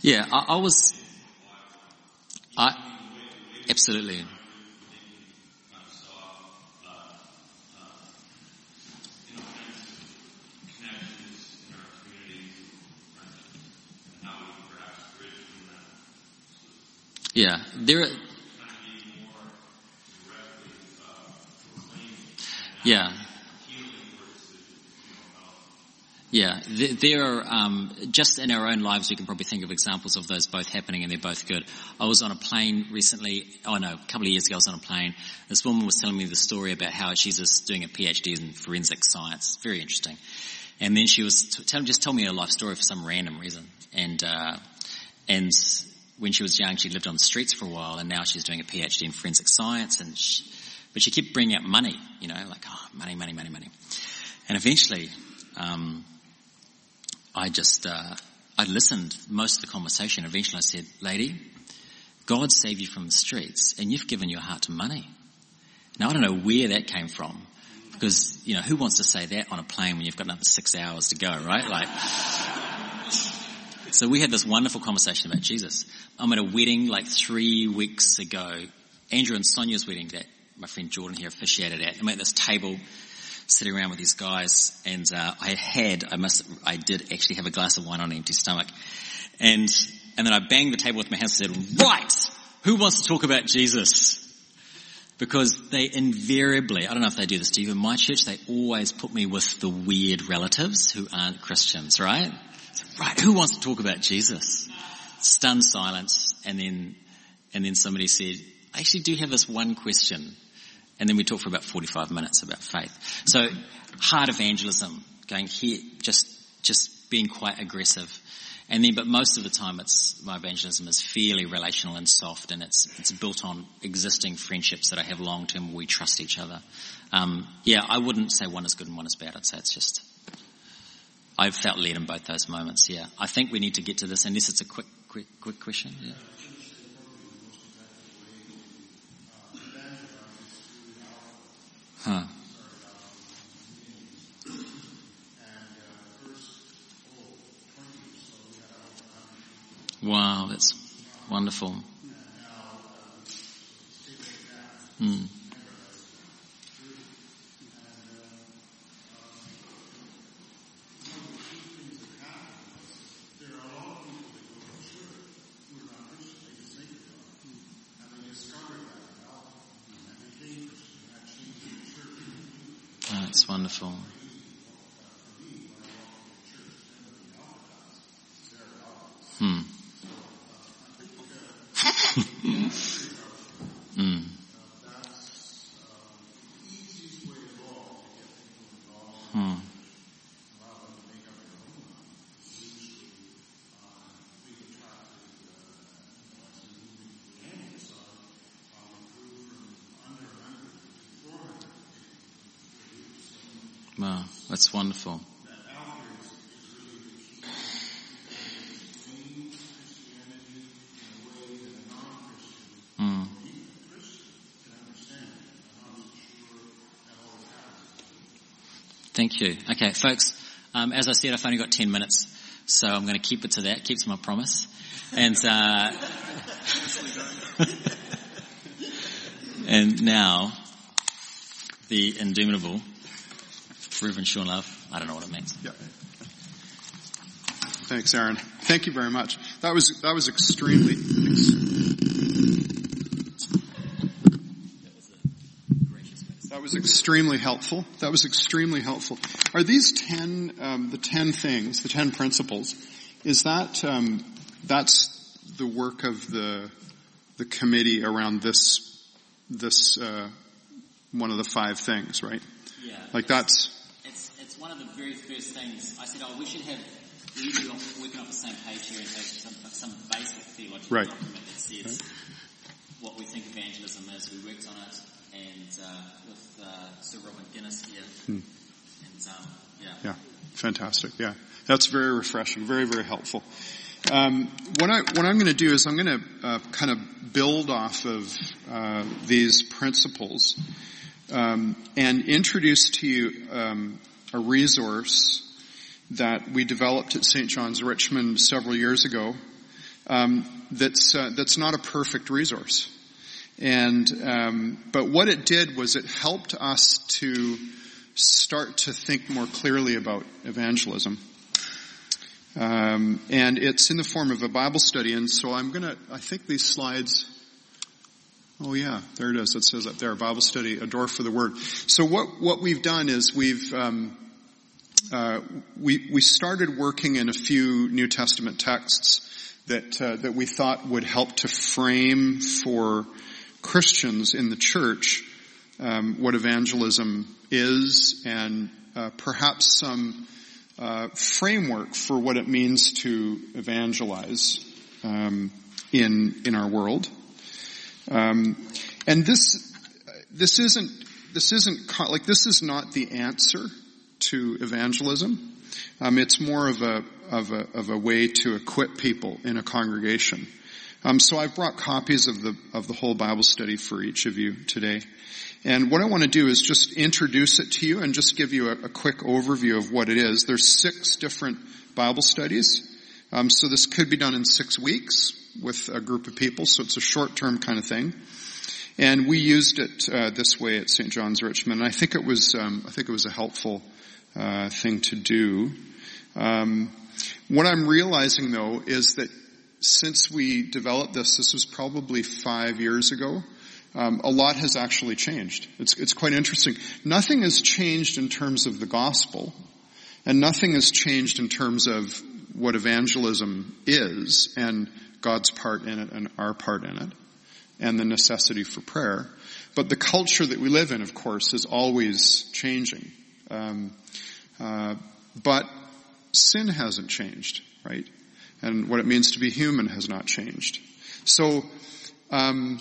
Yeah, I, I was, I, absolutely. Yeah, there. Yeah. Yeah, there, there are, um, just in our own lives, we can probably think of examples of those both happening, and they're both good. I was on a plane recently, oh no, a couple of years ago I was on a plane. This woman was telling me the story about how she's just doing a PhD in forensic science. Very interesting. And then she was t- tell, just told me her life story for some random reason. And, uh, and when she was young, she lived on the streets for a while, and now she's doing a PhD in forensic science. And she, but she kept bringing up money, you know, like, oh, money, money, money, money. And eventually, um, I just, uh, I listened most of the conversation. Eventually I said, lady, God saved you from the streets and you've given your heart to money. Now I don't know where that came from, because, you know, who wants to say that on a plane when you've got another six hours to go, right? Like, so we had this wonderful conversation about Jesus. I'm at a wedding like three weeks ago, Andrew and Sonia's wedding that my friend Jordan here officiated at. I'm at this table sitting around with these guys, and uh, I had, I must, I did actually have a glass of wine on an empty stomach, and and then I banged the table with my hands and said, right, who wants to talk about Jesus? Because they invariably, I don't know if they do this to you, in my church they always put me with the weird relatives who aren't Christians, right? So, right, who wants to talk about Jesus? Stunned silence, and then and then somebody said, I actually do have this one question. And then we talked for about forty-five minutes about faith. So, hard evangelism, going here, just just being quite aggressive. And then, but most of the time it's, my evangelism is fairly relational and soft, and it's it's built on existing friendships that I have long term where we trust each other. Um, yeah, I wouldn't say one is good and one is bad. I'd say it's just, I've felt led in both those moments, yeah. I think we need to get to this, unless it's a quick, quick, quick question, yeah. Huh. Wow, that's wonderful. Hmm. That's wonderful. Hmm. mm. Hmm. Wow, that's wonderful. Mm. Thank you. Okay, folks, um, as I said, I've only got ten minutes, so I'm going to keep it to that, keep to my promise. And, uh, and now, the indomitable Reverend Sean Love. I don't know what it means. Yeah. Thanks, Aaron. Thank you very much. That was that was extremely. That was extremely helpful. That was extremely helpful. Are these ten, um, the ten things, the ten principles? Is that um, that's the work of the the committee around this this uh, one of the five things, right? Yeah. Like that's. One of the very first things I said, oh, we should have, we usually working off the same page here and have some, some basic theological right. document that says right. what we think evangelism is. We worked on it, and uh, with uh, Sir Robin Guinness here, hmm. and um, yeah, yeah, fantastic. Yeah, that's very refreshing, very very helpful. Um, what I what I'm going to do is I'm going to uh, kind of build off of uh, these principles um, and introduce to you. Um, a resource that we developed at Saint John's Richmond several years ago um, that's uh, that's not a perfect resource. And um, but what it did was it helped us to start to think more clearly about evangelism. Um, and it's in the form of a Bible study. And so I'm going to, I think these slides, oh yeah, there it is. It says up there, Bible study, a door for the word. So what, what we've done is we've, um, uh, we, we started working in a few New Testament texts that, uh, that we thought would help to frame for Christians in the church, um, what evangelism is, and, uh, perhaps some, Uh, framework for what it means to evangelize um, in in our world, um, and this this isn't this isn't like this is not the answer to evangelism. Um, it's more of a of a of a way to equip people in a congregation. Um, so I've brought copies of the of the whole Bible study for each of you today. And what I want to do is just introduce it to you and just give you a, a quick overview of what it is. There's six different Bible studies. Um, so this could be done in six weeks with a group of people. So it's a short-term kind of thing. And we used it uh, this way at Saint John's Richmond. And I think it was, um, I think it was a helpful uh, thing to do. Um, what I'm realizing though is that since we developed this, this was probably five years ago. Um, a lot has actually changed. It's, it's quite interesting. Nothing has changed in terms of the gospel, and nothing has changed in terms of what evangelism is, and God's part in it, and our part in it, and the necessity for prayer. But the culture that we live in, of course, is always changing. Um, uh, but sin hasn't changed, right? And what it means to be human has not changed. So, um,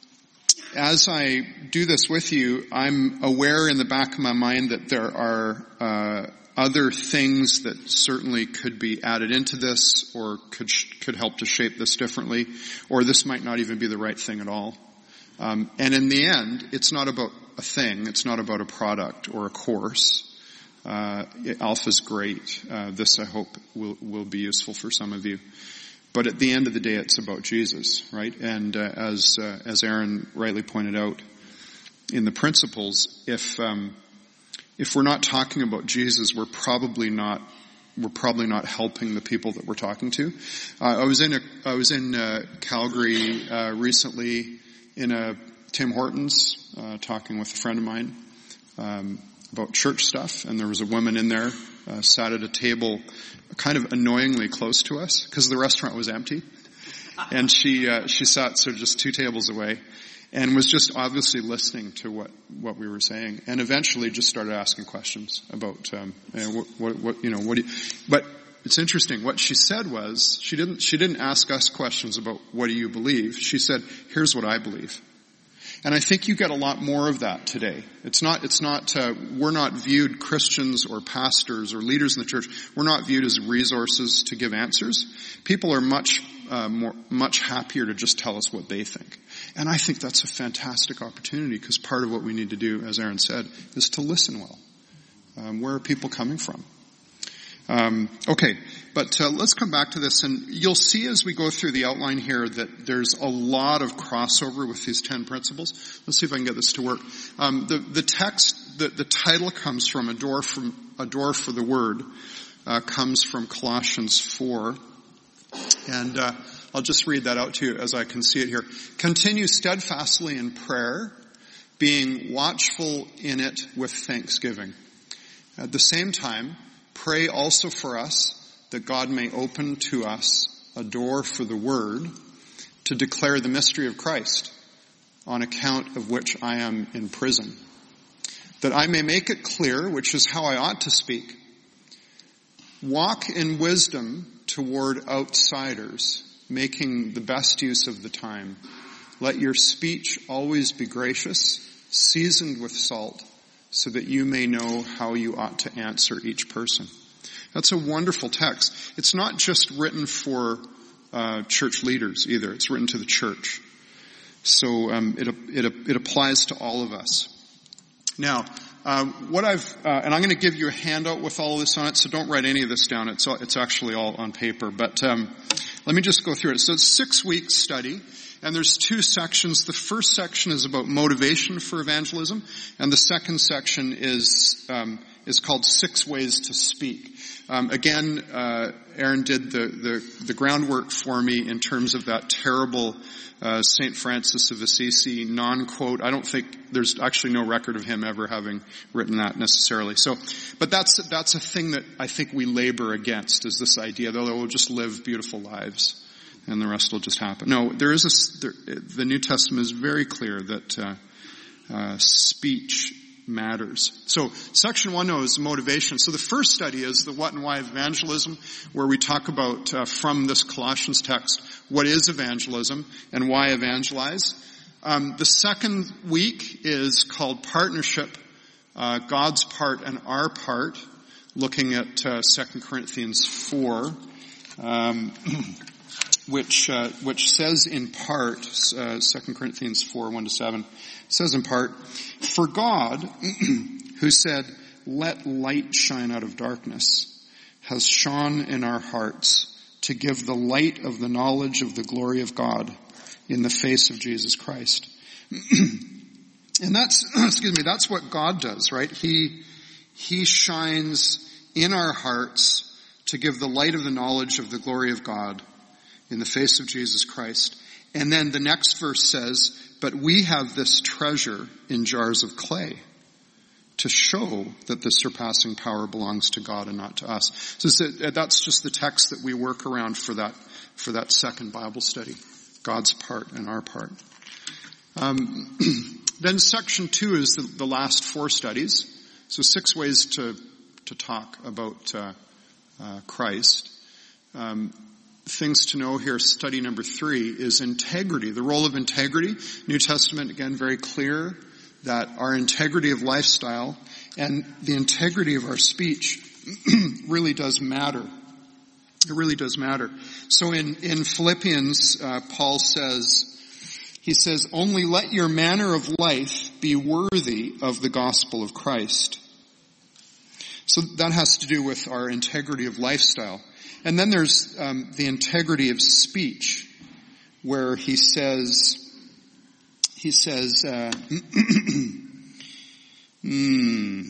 as I do this with you, I'm aware in the back of my mind that there are uh, other things that certainly could be added into this, or could could help to shape this differently, or this might not even be the right thing at all. Um, and in the end, it's not about a thing. It's not about a product or a course. Uh, Alpha's great. Uh, this, I hope, will will be useful for some of you. But at the end of the day, it's about Jesus, right? And uh, as uh, as Aaron rightly pointed out in the principles, if um, if we're not talking about Jesus, we're probably not we're probably not helping the people that we're talking to. Uh, I was in a I was in uh, Calgary uh, recently in a Tim Hortons uh, talking with a friend of mine um, about church stuff, and there was a woman in there uh, sat at a table kind of annoyingly close to us because the restaurant was empty, and she uh, she sat sort of just two tables away and was just obviously listening to what what we were saying, and eventually just started asking questions about um, you know, what, what what you know what do you, but it's interesting, what she said was she didn't she didn't ask us questions about what do you believe. She said, here's what I believe. And I think you get a lot more of that today. It's not, it's not, uh, we're not viewed, Christians or pastors or leaders in the church, we're not viewed as resources to give answers. People are much, uh, more, much happier to just tell us what they think. And I think that's a fantastic opportunity, because part of what we need to do, as Aaron said, is to listen well. Um, where are people coming from? Um, okay, but uh, let's come back to this, and you'll see as we go through the outline here that there's a lot of crossover with these ten principles. Let's see if I can get this to work. Um, the, the text, the, the title comes from a door from a door for the word, uh, comes from Colossians four, and uh, I'll just read that out to you as I can see it here. Continue steadfastly in prayer, being watchful in it with thanksgiving. At the same time, pray also for us that God may open to us a door for the word to declare the mystery of Christ, on account of which I am in prison, that I may make it clear, which is how I ought to speak. Walk in wisdom toward outsiders, making the best use of the time. Let your speech always be gracious, seasoned with salt, so that you may know how you ought to answer each person. That's a wonderful text. It's not just written for uh, church leaders either. It's written to the church. So um, it, it it applies to all of us. Now, Um, what I've, uh, and I'm going to give you a handout with all of this on it, so don't write any of this down. It's all, it's actually all on paper. But um, let me just go through it. So it's a six-week study, and there's two sections. The first section is about motivation for evangelism, and the second section is um, is called Six Ways to Speak. Um, again, uh, Aaron did the, the the groundwork for me in terms of that terrible Uh, Saint Francis of Assisi non-quote. I don't think there's actually no record of him ever having written that necessarily. So, but that's, that's a thing that I think we labor against, is this idea that we'll just live beautiful lives and the rest will just happen. No, there is a, there, the New Testament is very clear that, uh, uh, speech matters. So section one oh is motivation. So the first study is the what and why of evangelism, where we talk about uh, from this Colossians text, what is evangelism and why evangelize. Um, the second week is called partnership, uh, God's part and our part, looking at uh, Second Corinthians four, um, which uh, which says in part, uh, Second Corinthians four, one to seven, says in part, for God, who said, let light shine out of darkness, has shone in our hearts to give the light of the knowledge of the glory of God in the face of Jesus Christ. And that's, excuse me, that's what God does, right? He, He shines in our hearts to give the light of the knowledge of the glory of God in the face of Jesus Christ. And then the next verse says, but we have this treasure in jars of clay to show that the surpassing power belongs to God and not to us. So that's just the text that we work around for that, for that second Bible study. God's part and our part. Um, then section two is the, the last four studies. So six ways to, to talk about, uh, uh, Christ. Um, Things to know here, study number three, is integrity. The role of integrity. New Testament, again, very clear that our integrity of lifestyle and the integrity of our speech really does matter. It really does matter. So in, in Philippians, uh, Paul says, he says, only let your manner of life be worthy of the gospel of Christ. So that has to do with our integrity of lifestyle. And then there's um, the integrity of speech, where he says, he says, uh, mm,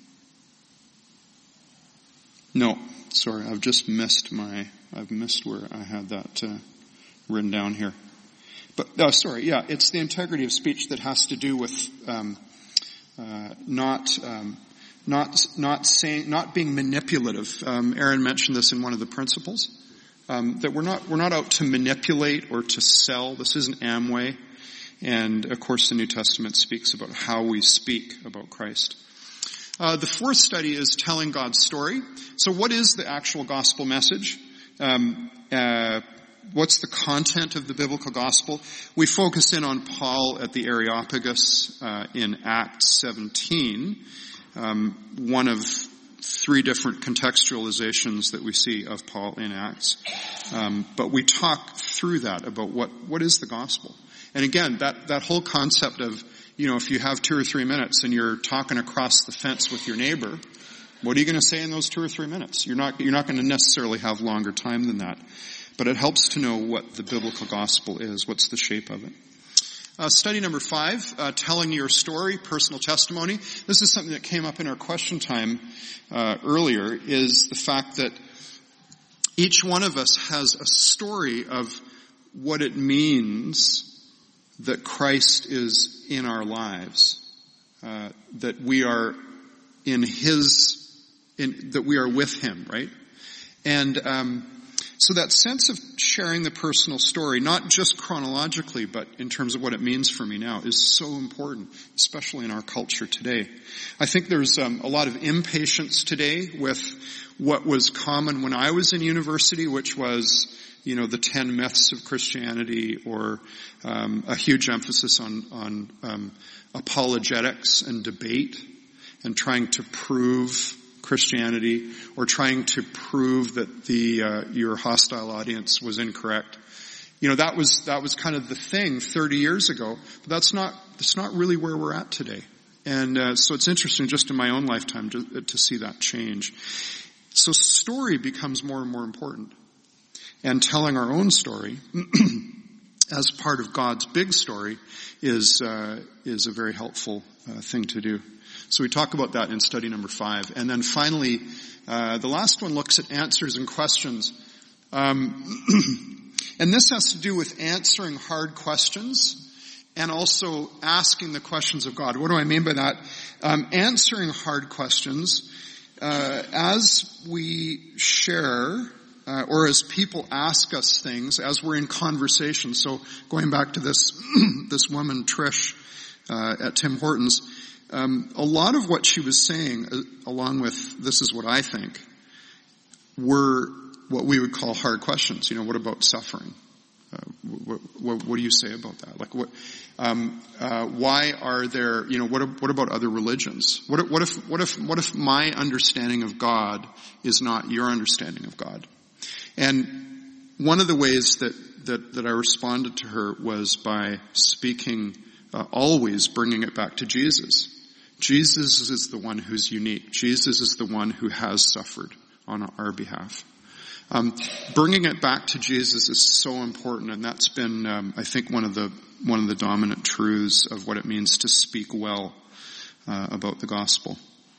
no, sorry, I've just missed my, I've missed where I had that uh, written down here. But, oh, sorry, yeah, it's the integrity of speech that has to do with um, uh, not... Um, Not, not saying, not being manipulative. Um, Aaron mentioned this in one of the principles. Um, that we're not, we're not out to manipulate or to sell. This isn't Amway. And of course the New Testament speaks about how we speak about Christ. Uh, the fourth study is telling God's story. So what is the actual gospel message? Um, uh, what's the content of the biblical gospel? We focus in on Paul at the Areopagus, uh, in Acts seventeen. Um, one of three different contextualizations that we see of Paul in Acts. Um, but we talk through that about what, what is the gospel. And again, that, that whole concept of, you know, if you have two or three minutes and you're talking across the fence with your neighbor, what are you going to say in those two or three minutes? You're not, you're not going to necessarily have longer time than that. But it helps to know what the biblical gospel is. What's the shape of it? Uh, study number five, uh, telling your story, personal testimony. This is something that came up in our question time uh, earlier, is the fact that each one of us has a story of what it means that Christ is in our lives, uh, that we are in His, in, that we are with Him, right? And um, so that sense of sharing the personal story, not just chronologically, but in terms of what it means for me now, is so important, especially in our culture today. I think there's um, a lot of impatience today with what was common when I was in university, which was, you know, the ten myths of Christianity, or um, a huge emphasis on, on um, apologetics and debate and trying to prove Christianity, or trying to prove that the uh, your hostile audience was incorrect. You know, that was that was kind of the thing thirty years ago. But that's not that's not really where we're at today. And uh, so it's interesting just in my own lifetime to, to see that change. So story becomes more and more important. And telling our own story as part of God's big story is uh, is a very helpful uh, thing to do. So we talk about that in study number five. And then finally, uh, the last one looks at answers and questions. Um, and this has to do with answering hard questions and also asking the questions of God. What do I mean by that? Um, answering hard questions, uh, as we share, uh, or as people ask us things, as we're in conversation. So going back to this, this woman, Trish, uh, at Tim Hortons, um, a lot of what she was saying, uh, along with, this is what I think, were what we would call hard questions. You know, what about suffering? Uh, what, what, what do you say about that? Like, what? Um, uh, why are there? You know, what? What about other religions? What, what if? What if? What if my understanding of God is not your understanding of God? And one of the ways that that, that I responded to her was by speaking, uh, always bringing it back to Jesus. Jesus is the one who's unique. Jesus is the one who has suffered on our behalf. Um, bringing it back to Jesus is so important, and that's been, um, I think, one of the one of the dominant truths of what it means to speak well uh, about the gospel.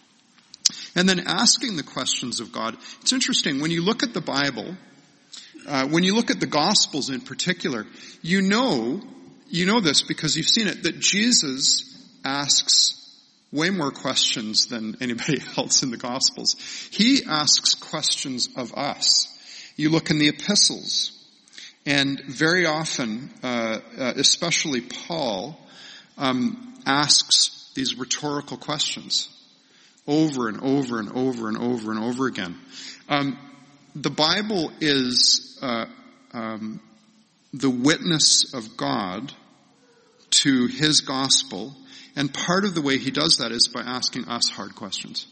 And then asking the questions of God. It's interesting when you look at the Bible, uh, when you look at the Gospels in particular, you know, you know this because you've seen it, that Jesus asks way more questions than anybody else in the Gospels. He asks questions of us. You look in the epistles, and very often, uh, uh, especially Paul, um, asks these rhetorical questions over and over and over and over and over again. Um, the Bible is uh, um, the witness of God to His gospel, and part of the way He does that is by asking us hard questions.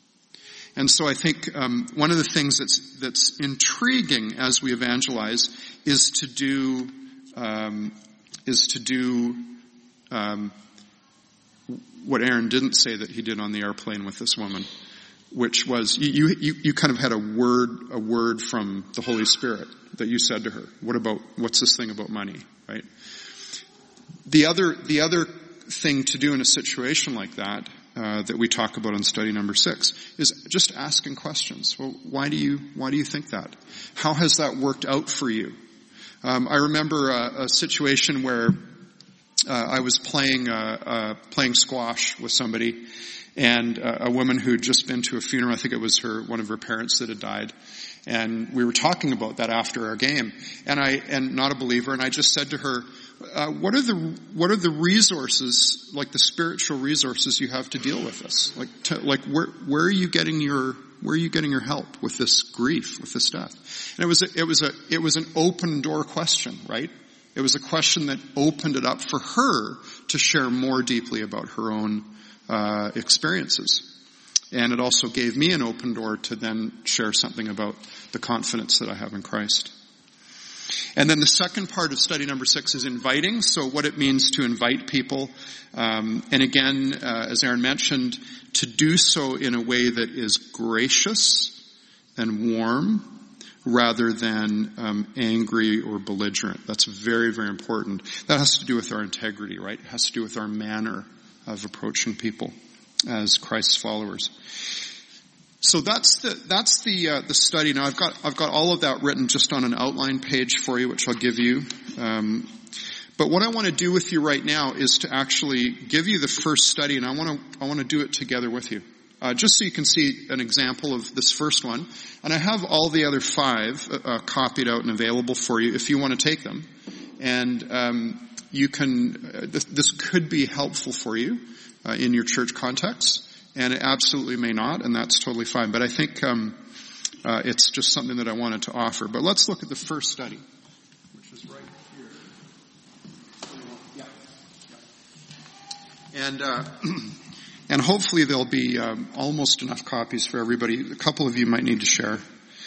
And so I think um, one of the things that's that's intriguing as we evangelize is to do um, is to do um, what Aaron didn't say that he did on the airplane with this woman, which was you you you kind of had a word a word from the Holy Spirit that you said to her. What about what's this thing about money, right? The other the other thing to do in a situation like that. Uh, that we talk about in study number six is just asking questions. Well, why do you why do you think that? How has that worked out for you? Um, I remember a, a situation where uh, I was playing uh, uh, playing squash with somebody, and uh, a woman who'd just been to a funeral. I think it was her one of her parents that had died, and we were talking about that after our game. And I and not a believer, and I just said to her, Uh, what are the what are the resources, like the spiritual resources you have to deal with this? Like, to, like where where are you getting your where are you getting your help with this grief, with this death? And it was a, it was a it was an open door question, right? It was a question that opened it up for her to share more deeply about her own uh, experiences, and it also gave me an open door to then share something about the confidence that I have in Christ. And then the second part of study number six is inviting, so what it means to invite people. Um, and again, uh, as Aaron mentioned, to do so in a way that is gracious and warm rather than um, angry or belligerent. That's very, very important. That has to do with our integrity, right? It has to do with our manner of approaching people as Christ's followers. So that's the that's the uh, the study. Now I've got I've got all of that written just on an outline page for you, which I'll give you. Um, but what I want to do with you right now is to actually give you the first study, and I want to I want to do it together with you, uh, just so you can see an example of this first one. And I have all the other five uh, copied out and available for you if you want to take them. And um, you can uh, this, this could be helpful for you uh, in your church context. And it absolutely may not, and that's totally fine. But I think um, uh, it's just something that I wanted to offer. But let's look at the first study, which is right here. Yeah, yeah. And uh, and hopefully there'll be um, almost enough copies for everybody. A couple of you might need to share.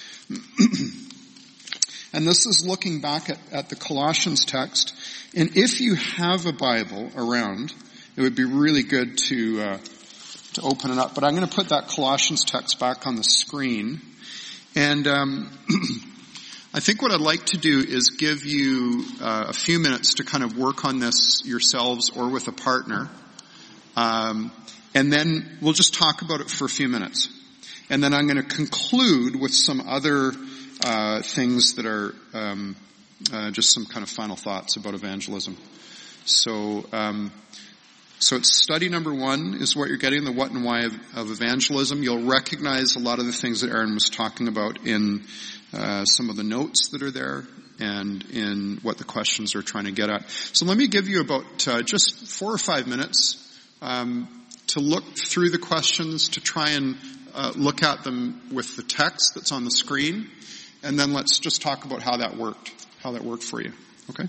And this is looking back at, at the Colossians text. And if you have a Bible around, it would be really good to uh, to open it up. But I'm going to put that Colossians text back on the screen. And um, I think what I'd like to do is give you uh, a few minutes to kind of work on this yourselves or with a partner. Um, and then we'll just talk about it for a few minutes. And then I'm going to conclude with some other uh, things that are um, uh, just some kind of final thoughts about evangelism. So, um, so it's study number one is what you're getting, the what and why of, of evangelism. You'll recognize a lot of the things that Aaron was talking about in uh, some of the notes that are there and in what the questions are trying to get at. So let me give you about uh, just four or five minutes um, to look through the questions, to try and uh, look at them with the text that's on the screen, and then let's just talk about how that worked, how that worked for you. Okay?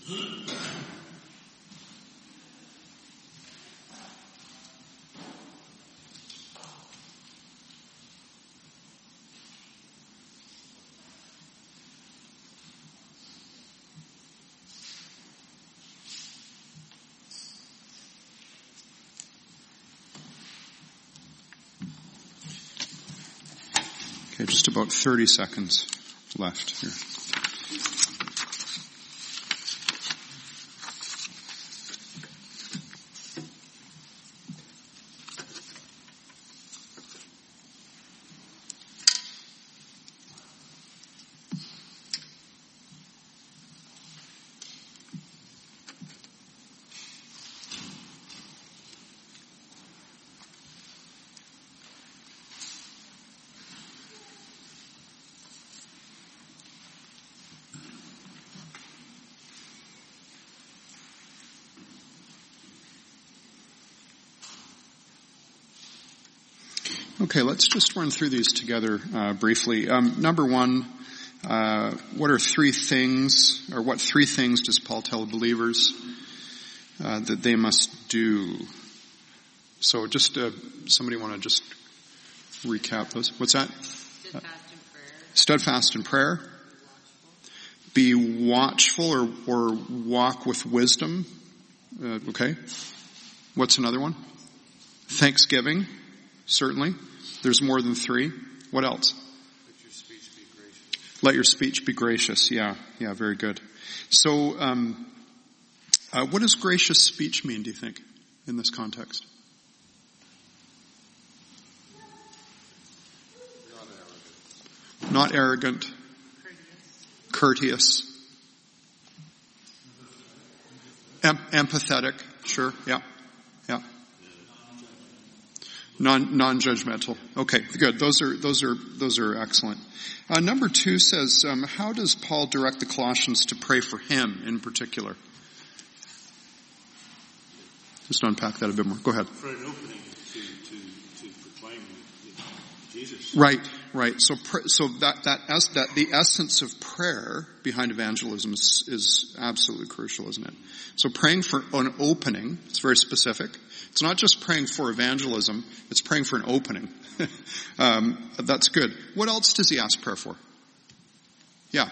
Okay, just about thirty seconds left here. Okay, let's just run through these together uh, briefly. Um, number one, uh, what are three things, or what three things does Paul tell believers uh, that they must do? So just, uh, somebody want to just recap those? What's that? Steadfast in prayer. Steadfast in prayer. Be watchful or, or walk with wisdom. Uh, okay. What's another one? Thanksgiving. Certainly. There's more than three. What else? Let your speech be gracious. Let your speech be gracious. Yeah, yeah, very good. So, um, uh, what does gracious speech mean, do you think, in this context? Not arrogant. Not arrogant. Courteous. Em- empathetic. Sure, yeah, yeah. Non, non-judgmental. Okay, good. Those are, those are, those are excellent. Uh, number two says, um, how does Paul direct the Colossians to pray for him in particular? Just unpack that a bit more. Go ahead. For an opening to, to, to proclaim Jesus. Right, right. So, pr- so that, that, as, that, the essence of prayer behind evangelism is, is absolutely crucial, isn't it? So praying for an opening, it's very specific. It's not just praying for evangelism, it's praying for an opening. um, that's good. What else does he ask prayer for? Yeah.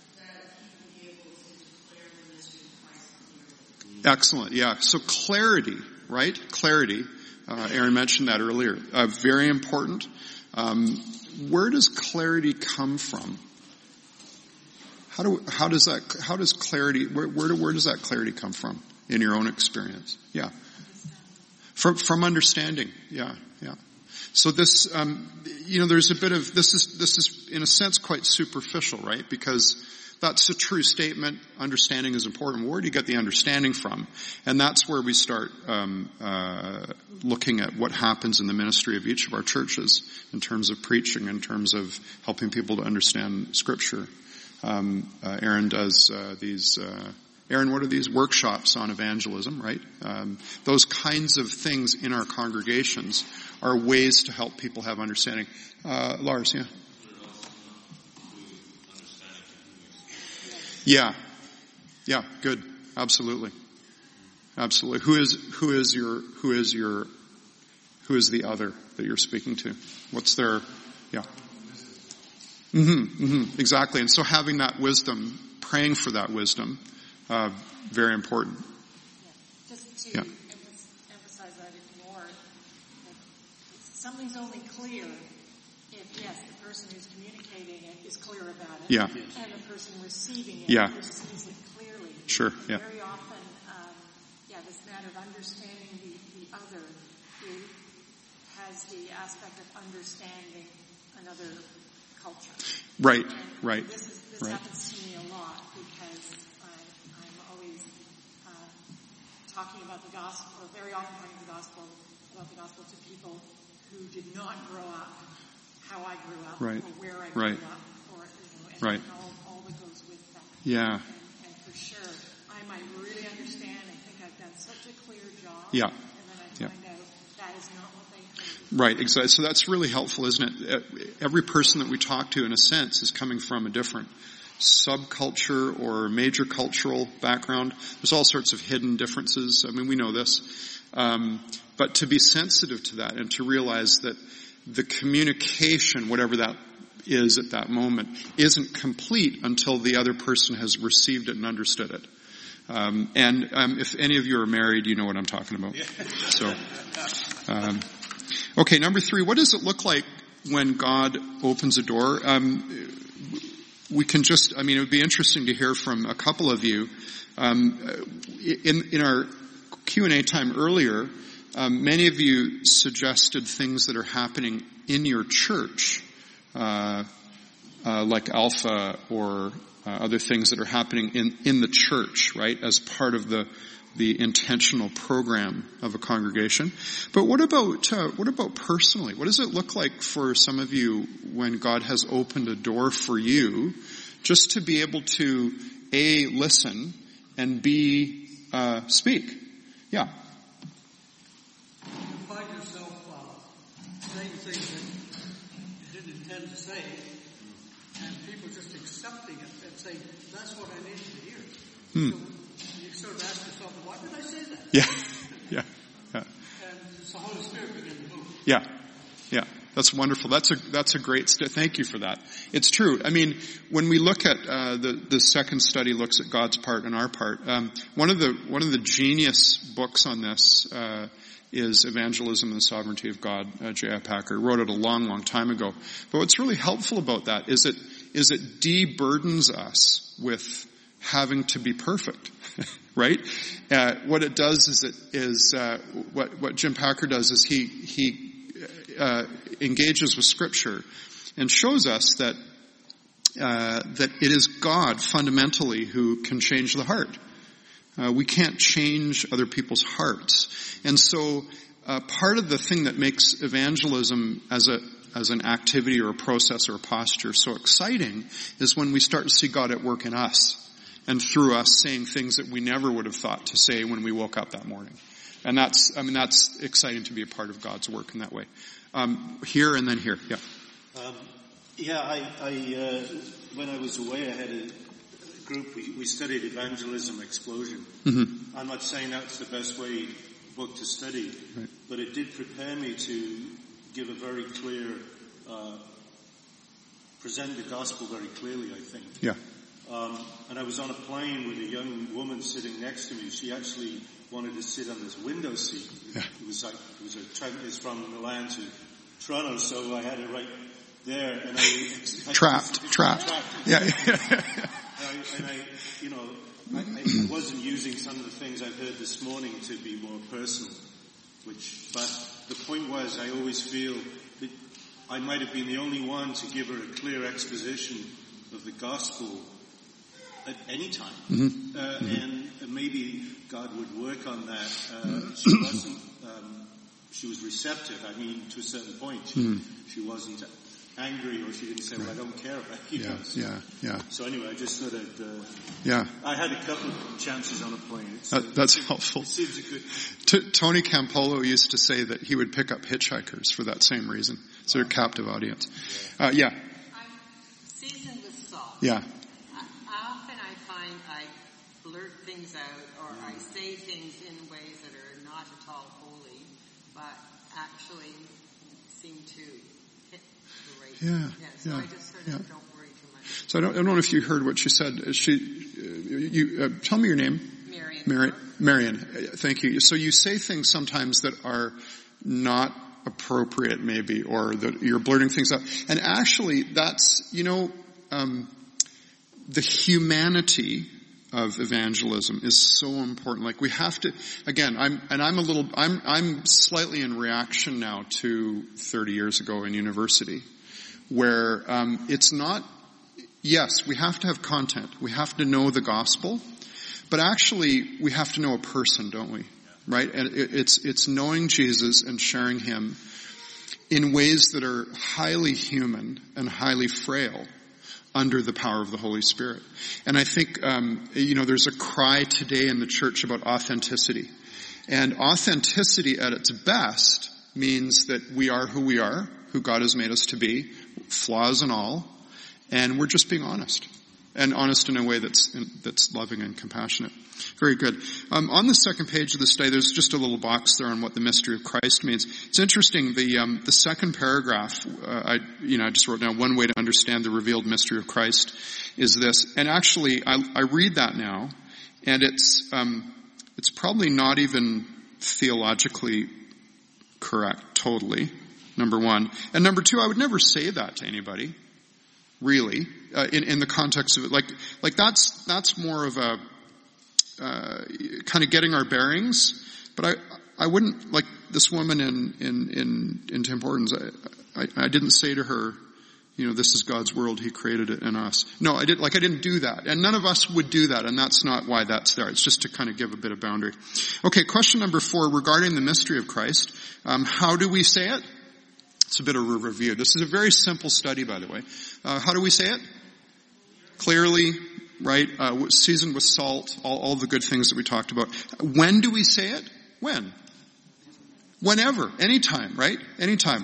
Excellent, yeah. So clarity, right? Clarity. Uh, Aaron mentioned that earlier. Uh, very important. Um, where does clarity come from? How do, how does that, how does clarity, where, where, do, where does that clarity come from in your own experience? Yeah. From, from understanding. Yeah, yeah. So this, um, you know, there's a bit of, this is, this is in a sense quite superficial, right? Because that's a true statement. Understanding is important. Where do you get the understanding from? And that's where we start, um, uh, looking at what happens in the ministry of each of our churches in terms of preaching, in terms of helping people to understand Scripture. Um, uh, Aaron does, uh, these, uh, Aaron, what are these workshops on evangelism, right? Um, those kinds of things in our congregations are ways to help people have understanding. Uh, Lars, yeah? Yeah. Yeah, good. Absolutely. Absolutely. Who is, who is your, who is your, who is the other that you're speaking to? What's their, yeah. Mm-hmm, mm-hmm, exactly. And so having that wisdom, praying for that wisdom, Uh, very important. Yeah. Just to Yeah. emph- emphasize that even more, that something's only clear if, yes, the person who's communicating it is clear about it, Yeah. and the person receiving it Yeah. perceives it clearly. Sure, And yeah. very often, um, yeah, this matter of understanding the, the other who has the aspect of understanding another culture. Right, And right, This, is, this right. happens to me a lot because I, I'm always uh, talking about the gospel, or very often talking the gospel, about the gospel to people who did not grow up how I grew up, Right, or where I grew right. up, or you know, and, Right. and all, all that goes with that. Yeah. And, and for sure, I might really understand and think I've done such a clear job, Yeah. and then I Yeah. find out that is not what they heard. Right, exactly. So that's really helpful, isn't it? Every person that we talk to, in a sense, is coming from a different subculture or major cultural background. There's all sorts of hidden differences. I mean, we know this. Um, but to be sensitive to that and to realize that the communication, whatever that is at that moment, isn't complete until the other person has received it and understood it. Um, and um, if any of you are married, you know what I'm talking about. So, um, okay, number three, what does it look like when God opens a door? Um, we can just, I mean, it would be interesting to hear from a couple of you. Um, in, in our Q and A time earlier, um, many of you suggested things that are happening in your church, uh, uh, like Alpha or uh, other things that are happening in, in the church, right, as part of the the intentional program of a congregation. But what about uh, what about personally? What does it look like for some of you when God has opened a door for you, just to be able to A, listen, and B, uh, speak? Yeah. You find yourself uh, saying things that you didn't intend to say, and people just accepting it and saying, that's what I needed to hear. Hmm. So you sort of ask yourself, why did I say that? Yeah. Yeah. Yeah. And it's the Holy Spirit begin to move. Yeah. Yeah. That's wonderful. That's a, that's a great, st- thank you for that. It's true. I mean, when we look at, uh, the, the second study looks at God's part and our part, um, one of the, one of the genius books on this, uh, is Evangelism and the Sovereignty of God. uh, J I Packer wrote it a long, long time ago. But what's really helpful about that is it, is it de-burdens us with having to be perfect. Right? Uh, what it does is it is, uh, what, what Jim Packer does is he, he, uh, engages with Scripture and shows us that, uh, that it is God fundamentally who can change the heart. Uh, we can't change other people's hearts. And so, uh, part of the thing that makes evangelism as a, as an activity or a process or a posture so exciting is when we start to see God at work in us. And through us saying things that we never would have thought to say when we woke up that morning. And that's, I mean, that's exciting to be a part of God's work in that way. Um, here and then here, yeah. Um, yeah, I, I uh, when I was away, I had a group, we, we studied Evangelism Explosion. Mm-hmm. I'm not saying that's the best way book to study, right. But it did prepare me to give a very clear, uh, present the gospel very clearly, I think. Yeah. Um, and I was on a plane with a young woman sitting next to me. She actually wanted to sit on this window seat. Yeah. It was like, it was a train, it's from Milan to Toronto, so I had it right there. And I, I trapped, I, trapped. trapped. Yeah. and, I, and I, you know, I, I wasn't using some of the things I've heard this morning to be more personal, which, but the point was I always feel that I might have been the only one to give her a clear exposition of the gospel at any time. Mm-hmm. Uh, mm-hmm. And maybe God would work on that. Uh, she wasn't, um, she was receptive, I mean, to a certain point. She, mm-hmm. she wasn't angry, or she didn't say, well, I don't care about you. Yeah, yeah, yeah. So anyway, I just thought I'd, uh, yeah. I had a couple of chances on a plane. It's, that, uh, that's it, helpful. It seems a good... T- Tony Campolo used to say that he would pick up hitchhikers for that same reason. It's a captive audience. Uh, yeah. I'm seasoned with salt. Yeah. Often I find I blurt things out, or I say things in ways that are not at all holy, but actually seem to hit the right. Yeah, yeah. So yeah, I just sort of yeah. don't worry too much. So I don't, I don't know if you heard what she said. She, uh, you uh, tell me your name. Marion. Marion. Marion. Thank you. So you say things sometimes that are not appropriate, maybe, or that you're blurting things out. And actually, that's, you know, um, the humanity of evangelism is so important. Like, we have to, again, I'm, and I'm a little, I'm, I'm slightly in reaction now to thirty years ago in university, where, um, it's not, yes, we have to have content. We have to know the gospel, but actually we have to know a person, don't we? Right? And it, it's, it's knowing Jesus and sharing him in ways that are highly human and highly frail under the power of the Holy Spirit. And I think, um, you know, there's a cry today in the church about authenticity. And authenticity at its best means that we are who we are, who God has made us to be, flaws and all, and we're just being honest. And honest in a way that's that's loving and compassionate. Very good. Um, on the second page of the study, there's just a little box there on what the mystery of Christ means. It's interesting. The um, the second paragraph, uh, I you know I just wrote down one way to understand the revealed mystery of Christ is this. And actually, I, I read that now, and it's um, it's probably not even theologically correct totally. Number one, and number two, I would never say that to anybody. Really, uh, in, in the context of it, like, like that's, that's more of a, uh, kind of getting our bearings, but I, I wouldn't, like this woman in, in, in, in Tim Hortons, I, I, I didn't say to her, you know, this is God's world, He created it in us. No, I didn't, like I didn't do that, and none of us would do that, and that's not why that's there. It's just to kind of give a bit of boundary. Okay, question number four, regarding the mystery of Christ, um, how do we say it? It's a bit of a review. This is a very simple study, by the way. Uh, how do we say it? Clearly, right? Uh, seasoned with salt, all, all the good things that we talked about. When do we say it? When? Whenever. Anytime, right? Anytime.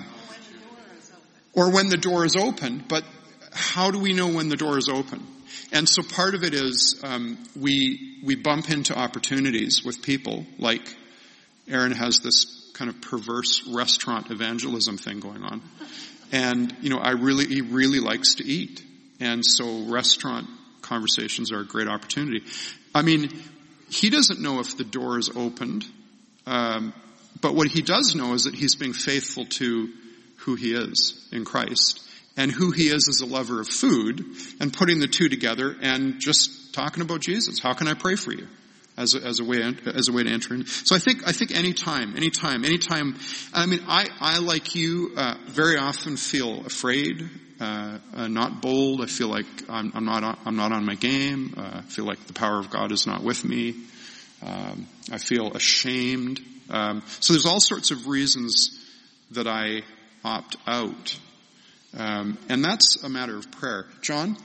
Or when the door is open. But how do we know when the door is open? And so part of it is um, we we bump into opportunities with people, like Aaron has this kind of perverse restaurant evangelism thing going on. And, you know, I really, he really likes to eat. And so restaurant conversations are a great opportunity. I mean, he doesn't know if the door is opened, um, but what he does know is that he's being faithful to who he is in Christ and who he is as a lover of food, and putting the two together and just talking about Jesus. How can I pray for you? As a, as a way, as a way to enter in. So I think, I think anytime, anytime, anytime, I mean, I, I like you, uh, very often feel afraid, uh, uh, not bold. I feel like I'm, I'm not, on, I'm not on my game. Uh, I feel like the power of God is not with me. Um, I feel ashamed. Um, so there's all sorts of reasons that I opt out. Um, and that's a matter of prayer. John?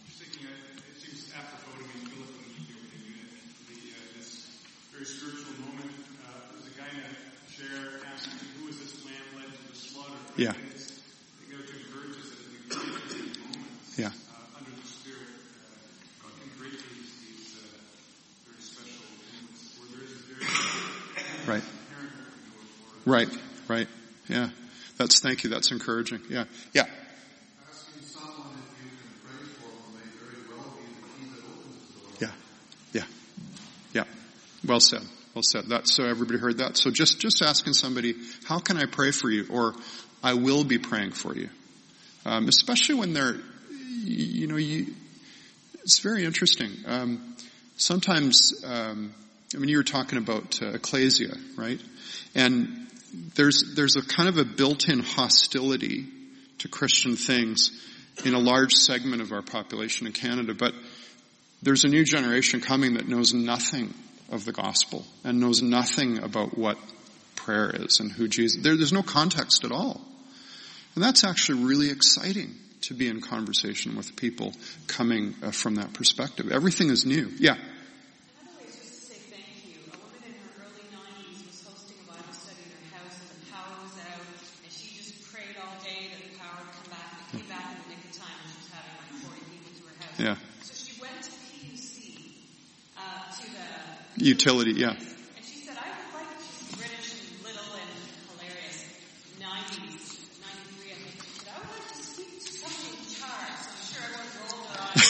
Very spiritual moment. Uh, there's a guy in a chair asking, who is this lamb led to the slaughter? Yeah. I think I would encourage us that we pray in these moments, yeah. uh, under the Spirit, uh, God can create these, these uh, very special moments where there is a very right. inherent Right, right. Yeah. That's, thank you. That's encouraging. Yeah. Yeah. Asking someone if you can pray for them may very well be the key that opens the door. Yeah. Yeah. Yeah. Well said. Well said. That, so everybody heard that. So just, just asking somebody, how can I pray for you? Or, I will be praying for you. Um, especially when they're, you know, you, it's very interesting. Um, sometimes, um, I mean, you were talking about uh, ecclesia, right? And there's, there's a kind of a built-in hostility to Christian things in a large segment of our population in Canada, but there's a new generation coming that knows nothing of the gospel and knows nothing about what prayer is and who Jesus, there, there's no context at all. And that's actually really exciting to be in conversation with people coming uh, from that perspective. Everything is new. Yeah. Another way is just to say thank you. A woman in her early nineties was hosting a Bible study in her house and the power was out and she just prayed all day that the power would come back and it came back in the nick of time and she was having like forty people to her house. Yeah. So she went to P U C, uh, to the Utility, yeah. And she said, I would like, she's British and little and hilarious, nineties, ninety-three I think. She said, I would like to speak to somebody in charge. So I'm sure everyone's rolled their eyes.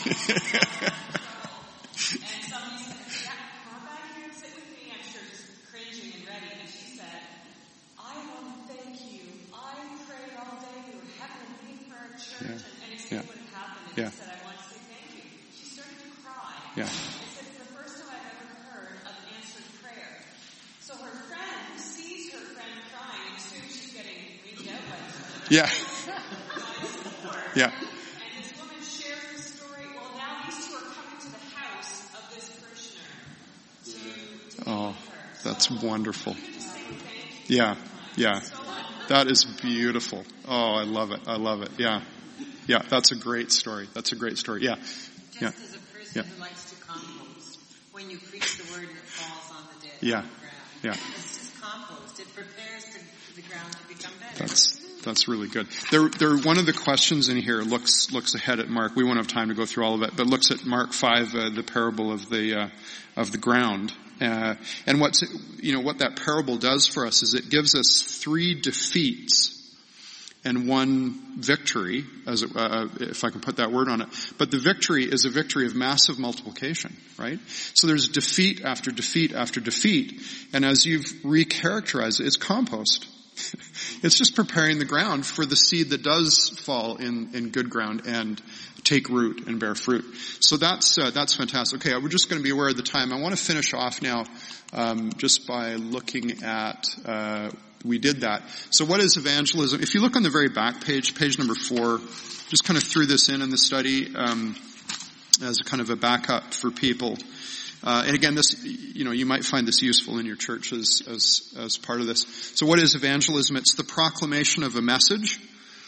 And somebody said, yeah, come back here and sit with me. I'm sure just cringing and ready. And she said, I want to thank you. I prayed all day. We were having a meeting for our church. Yeah. And, and explained Yeah. what had happened. And Yeah. she said, I want to say thank you. She started to cry. Yeah. I said, it's the first time I've ever heard of answered prayer. So her friend sees her friend crying and assumes she's getting reamed out by this. Yeah. Yeah. And this woman shares the story. Well, now these two are coming to the house of this parishioner to, to Oh, meet her. that's wonderful. You could just say thank you. Yeah. Yeah. That is beautiful. Oh, I love it. I love it. Yeah. Yeah. That's a great story. That's a great story. Yeah. Just Yeah. as a person Yeah. who likes to compost, when you preach the word and it falls on the dead Yeah. ground, Yeah. It's just compost. It prepares the, the ground to become better. That's that's really good. There, there. One of the questions in here looks looks ahead at Mark. We won't have time to go through all of it, but looks at Mark five, uh, the parable of the uh, of the ground. Uh, and what's you know what that parable does for us is it gives us three defeats and one victory, as it, uh, if I can put that word on it. But the victory is a victory of massive multiplication, right? So there's defeat after defeat after defeat, and as you've recharacterized it, it's compost. It's just preparing the ground for the seed that does fall in, in good ground and take root and bear fruit. So that's uh, that's fantastic. Okay, we're just going to be aware of the time. I want to finish off now um, just by looking at, uh, we did that. So what is evangelism? If you look on the very back page, page number four, just kind of threw this in in the study um, as a kind of a backup for people. Uh, and again, this, you know, you might find this useful in your church as, as, as part of this. So what is evangelism? It's the proclamation of a message.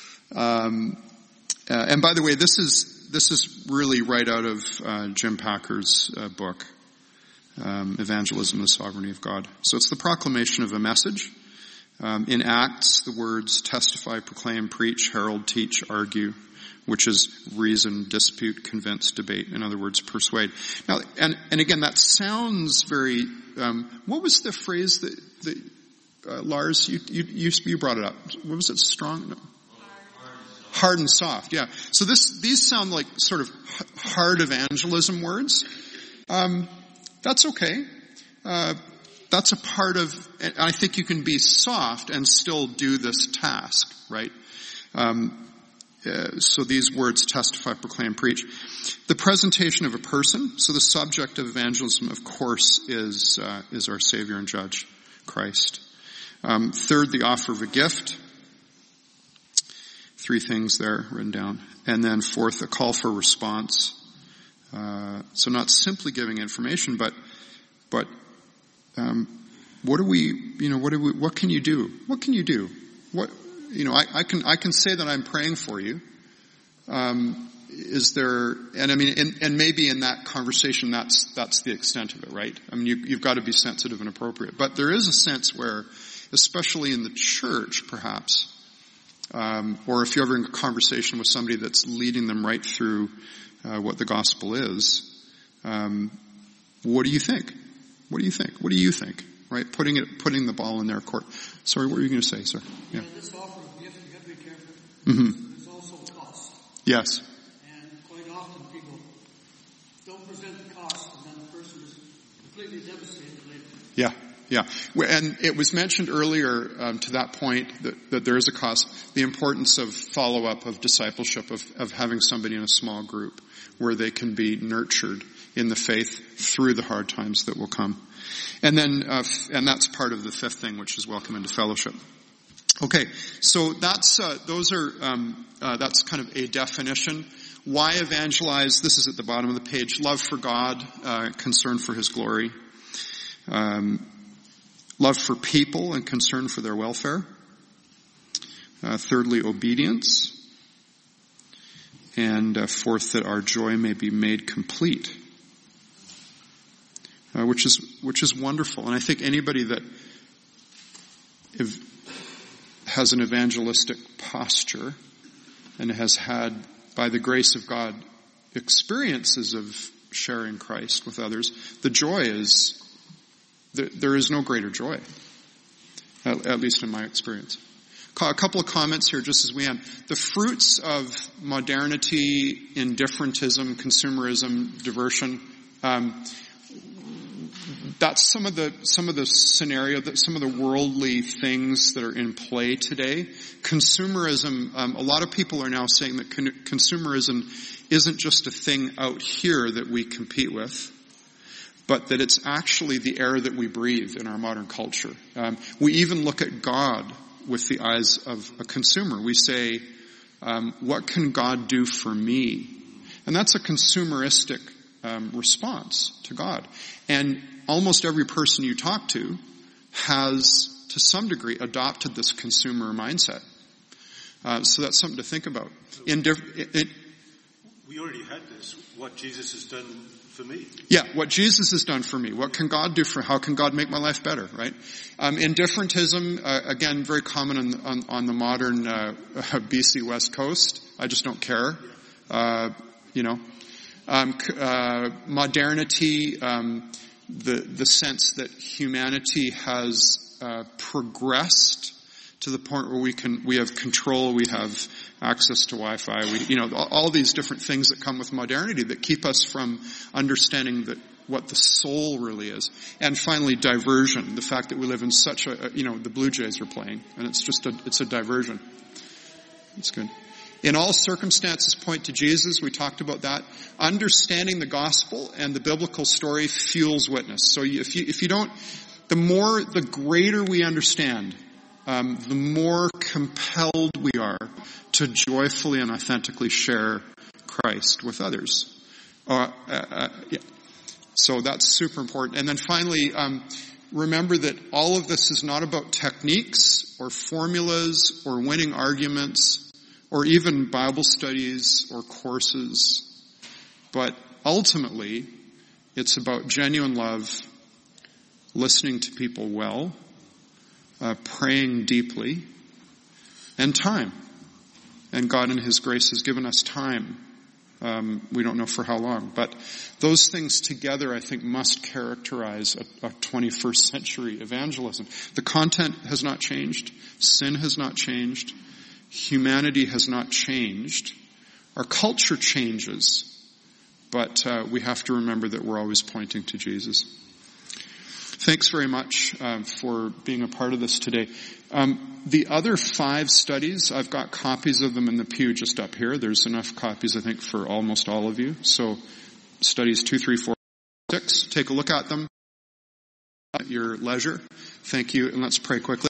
Um, uh, and by the way, this is, this is really right out of, uh, Jim Packer's, uh, book, um, Evangelism, the Sovereignty of God. So it's the proclamation of a message. Um, in Acts, the words testify, proclaim, preach, herald, teach, argue, which is reason, dispute, convince, debate. In other words, persuade. Now, and, and again, that sounds very, um, what was the phrase that, that uh, Lars, you, you, you brought it up. What was it? Strong? No. Hard and soft, yeah. So this, these sound like sort of hard evangelism words. Um, that's okay. Uh, that's a part of, I think you can be soft and still do this task, right? Um, Uh, so these words testify, proclaim, preach. The presentation of a person. So the subject of evangelism, of course, is uh, is our Savior and Judge, Christ. Um, third, the offer of a gift. Three things there written down. And then fourth, a call for response. Uh, so not simply giving information, but but um, what do we? You know, what do we? What can you do? What can you do? What? You know, I, I can I can say that I'm praying for you. Um, is there? And I mean, and, and maybe in that conversation, that's that's the extent of it, right? I mean, you, you've got to be sensitive and appropriate. But there is a sense where, especially in the church, perhaps, um, or if you're ever in a conversation with somebody that's leading them right through uh, what the gospel is, um, what do you think? What do you think? What do you think? Right, putting it, putting the ball in their court. Sorry, what were you going to say, sir? Yeah. Yeah, this offer of gift, you have to be careful. Mm-hmm. There's also a cost. Yes. And quite often people don't present the cost, and then the person is completely devastated later. Yeah, yeah. And it was mentioned earlier um, to that point that, that there is a cost. The importance of follow-up, of discipleship, of, of having somebody in a small group where they can be nurtured in the faith through the hard times that will come. And then, uh, and that's part of the fifth thing, which is welcome into fellowship. Okay, so that's, uh, those are, um, uh, that's kind of a definition. Why evangelize? This is at the bottom of the page. Love for God, uh, concern for His glory. Um, love for people and concern for their welfare. Uh, thirdly, obedience. And uh, fourth, that our joy may be made complete. Uh, which is which is wonderful, and I think anybody that ev- has an evangelistic posture and has had, by the grace of God, experiences of sharing Christ with others, the joy is there, there is no greater joy, at, at least in my experience. A couple of comments here, just as we end. The fruits of modernity, indifferentism, consumerism, diversion. Um, That's some of the, some of the scenario, that some of the worldly things that are in play today. Consumerism, um, a lot of people are now saying that con- consumerism isn't just a thing out here that we compete with, but that it's actually the air that we breathe in our modern culture. Um, we even look at God with the eyes of a consumer. We say, um, what can God do for me? And that's a consumeristic um, response to God. And almost every person you talk to has, to some degree, adopted this consumer mindset. Uh, so that's something to think about. In diff- it, it, We already had this, what Jesus has done for me. Yeah, what Jesus has done for me. What can God do for, how can God make my life better, right? Um, indifferentism, uh, again, very common on, on, on the modern uh, B C West Coast. I just don't care. Uh, you know. Um, uh, modernity, um, the, the sense that humanity has uh, progressed to the point where we can, we have control, we have access to Wi-Fi, we, you know, all, all these different things that come with modernity that keep us from understanding that what the soul really is. And finally, diversion, the fact that we live in such a, you know, the Blue Jays are playing, and it's just a, it's a diversion. It's good. In all circumstances, point to Jesus. We talked about that. Understanding the gospel and the biblical story fuels witness. So if you, if you don't, the more, the greater we understand, Um, the more compelled we are to joyfully and authentically share Christ with others. Uh, uh, uh, yeah. So that's super important. And then finally, um, remember that all of this is not about techniques or formulas or winning arguments or even Bible studies or courses. But ultimately, it's about genuine love, listening to people well, Uh, praying deeply, and time. And God in His grace has given us time. Um, we don't know for how long. But those things together, I think, must characterize a, a twenty-first century evangelism. The content has not changed. Sin has not changed. Humanity has not changed. Our culture changes. But uh, we have to remember that we're always pointing to Jesus. Thanks very much uh, for being a part of this today. Um, the other five studies, I've got copies of them in the pew just up here. There's enough copies, I think, for almost all of you. So studies two, three, four, six, take a look at them at your leisure. Thank you, and let's pray quickly.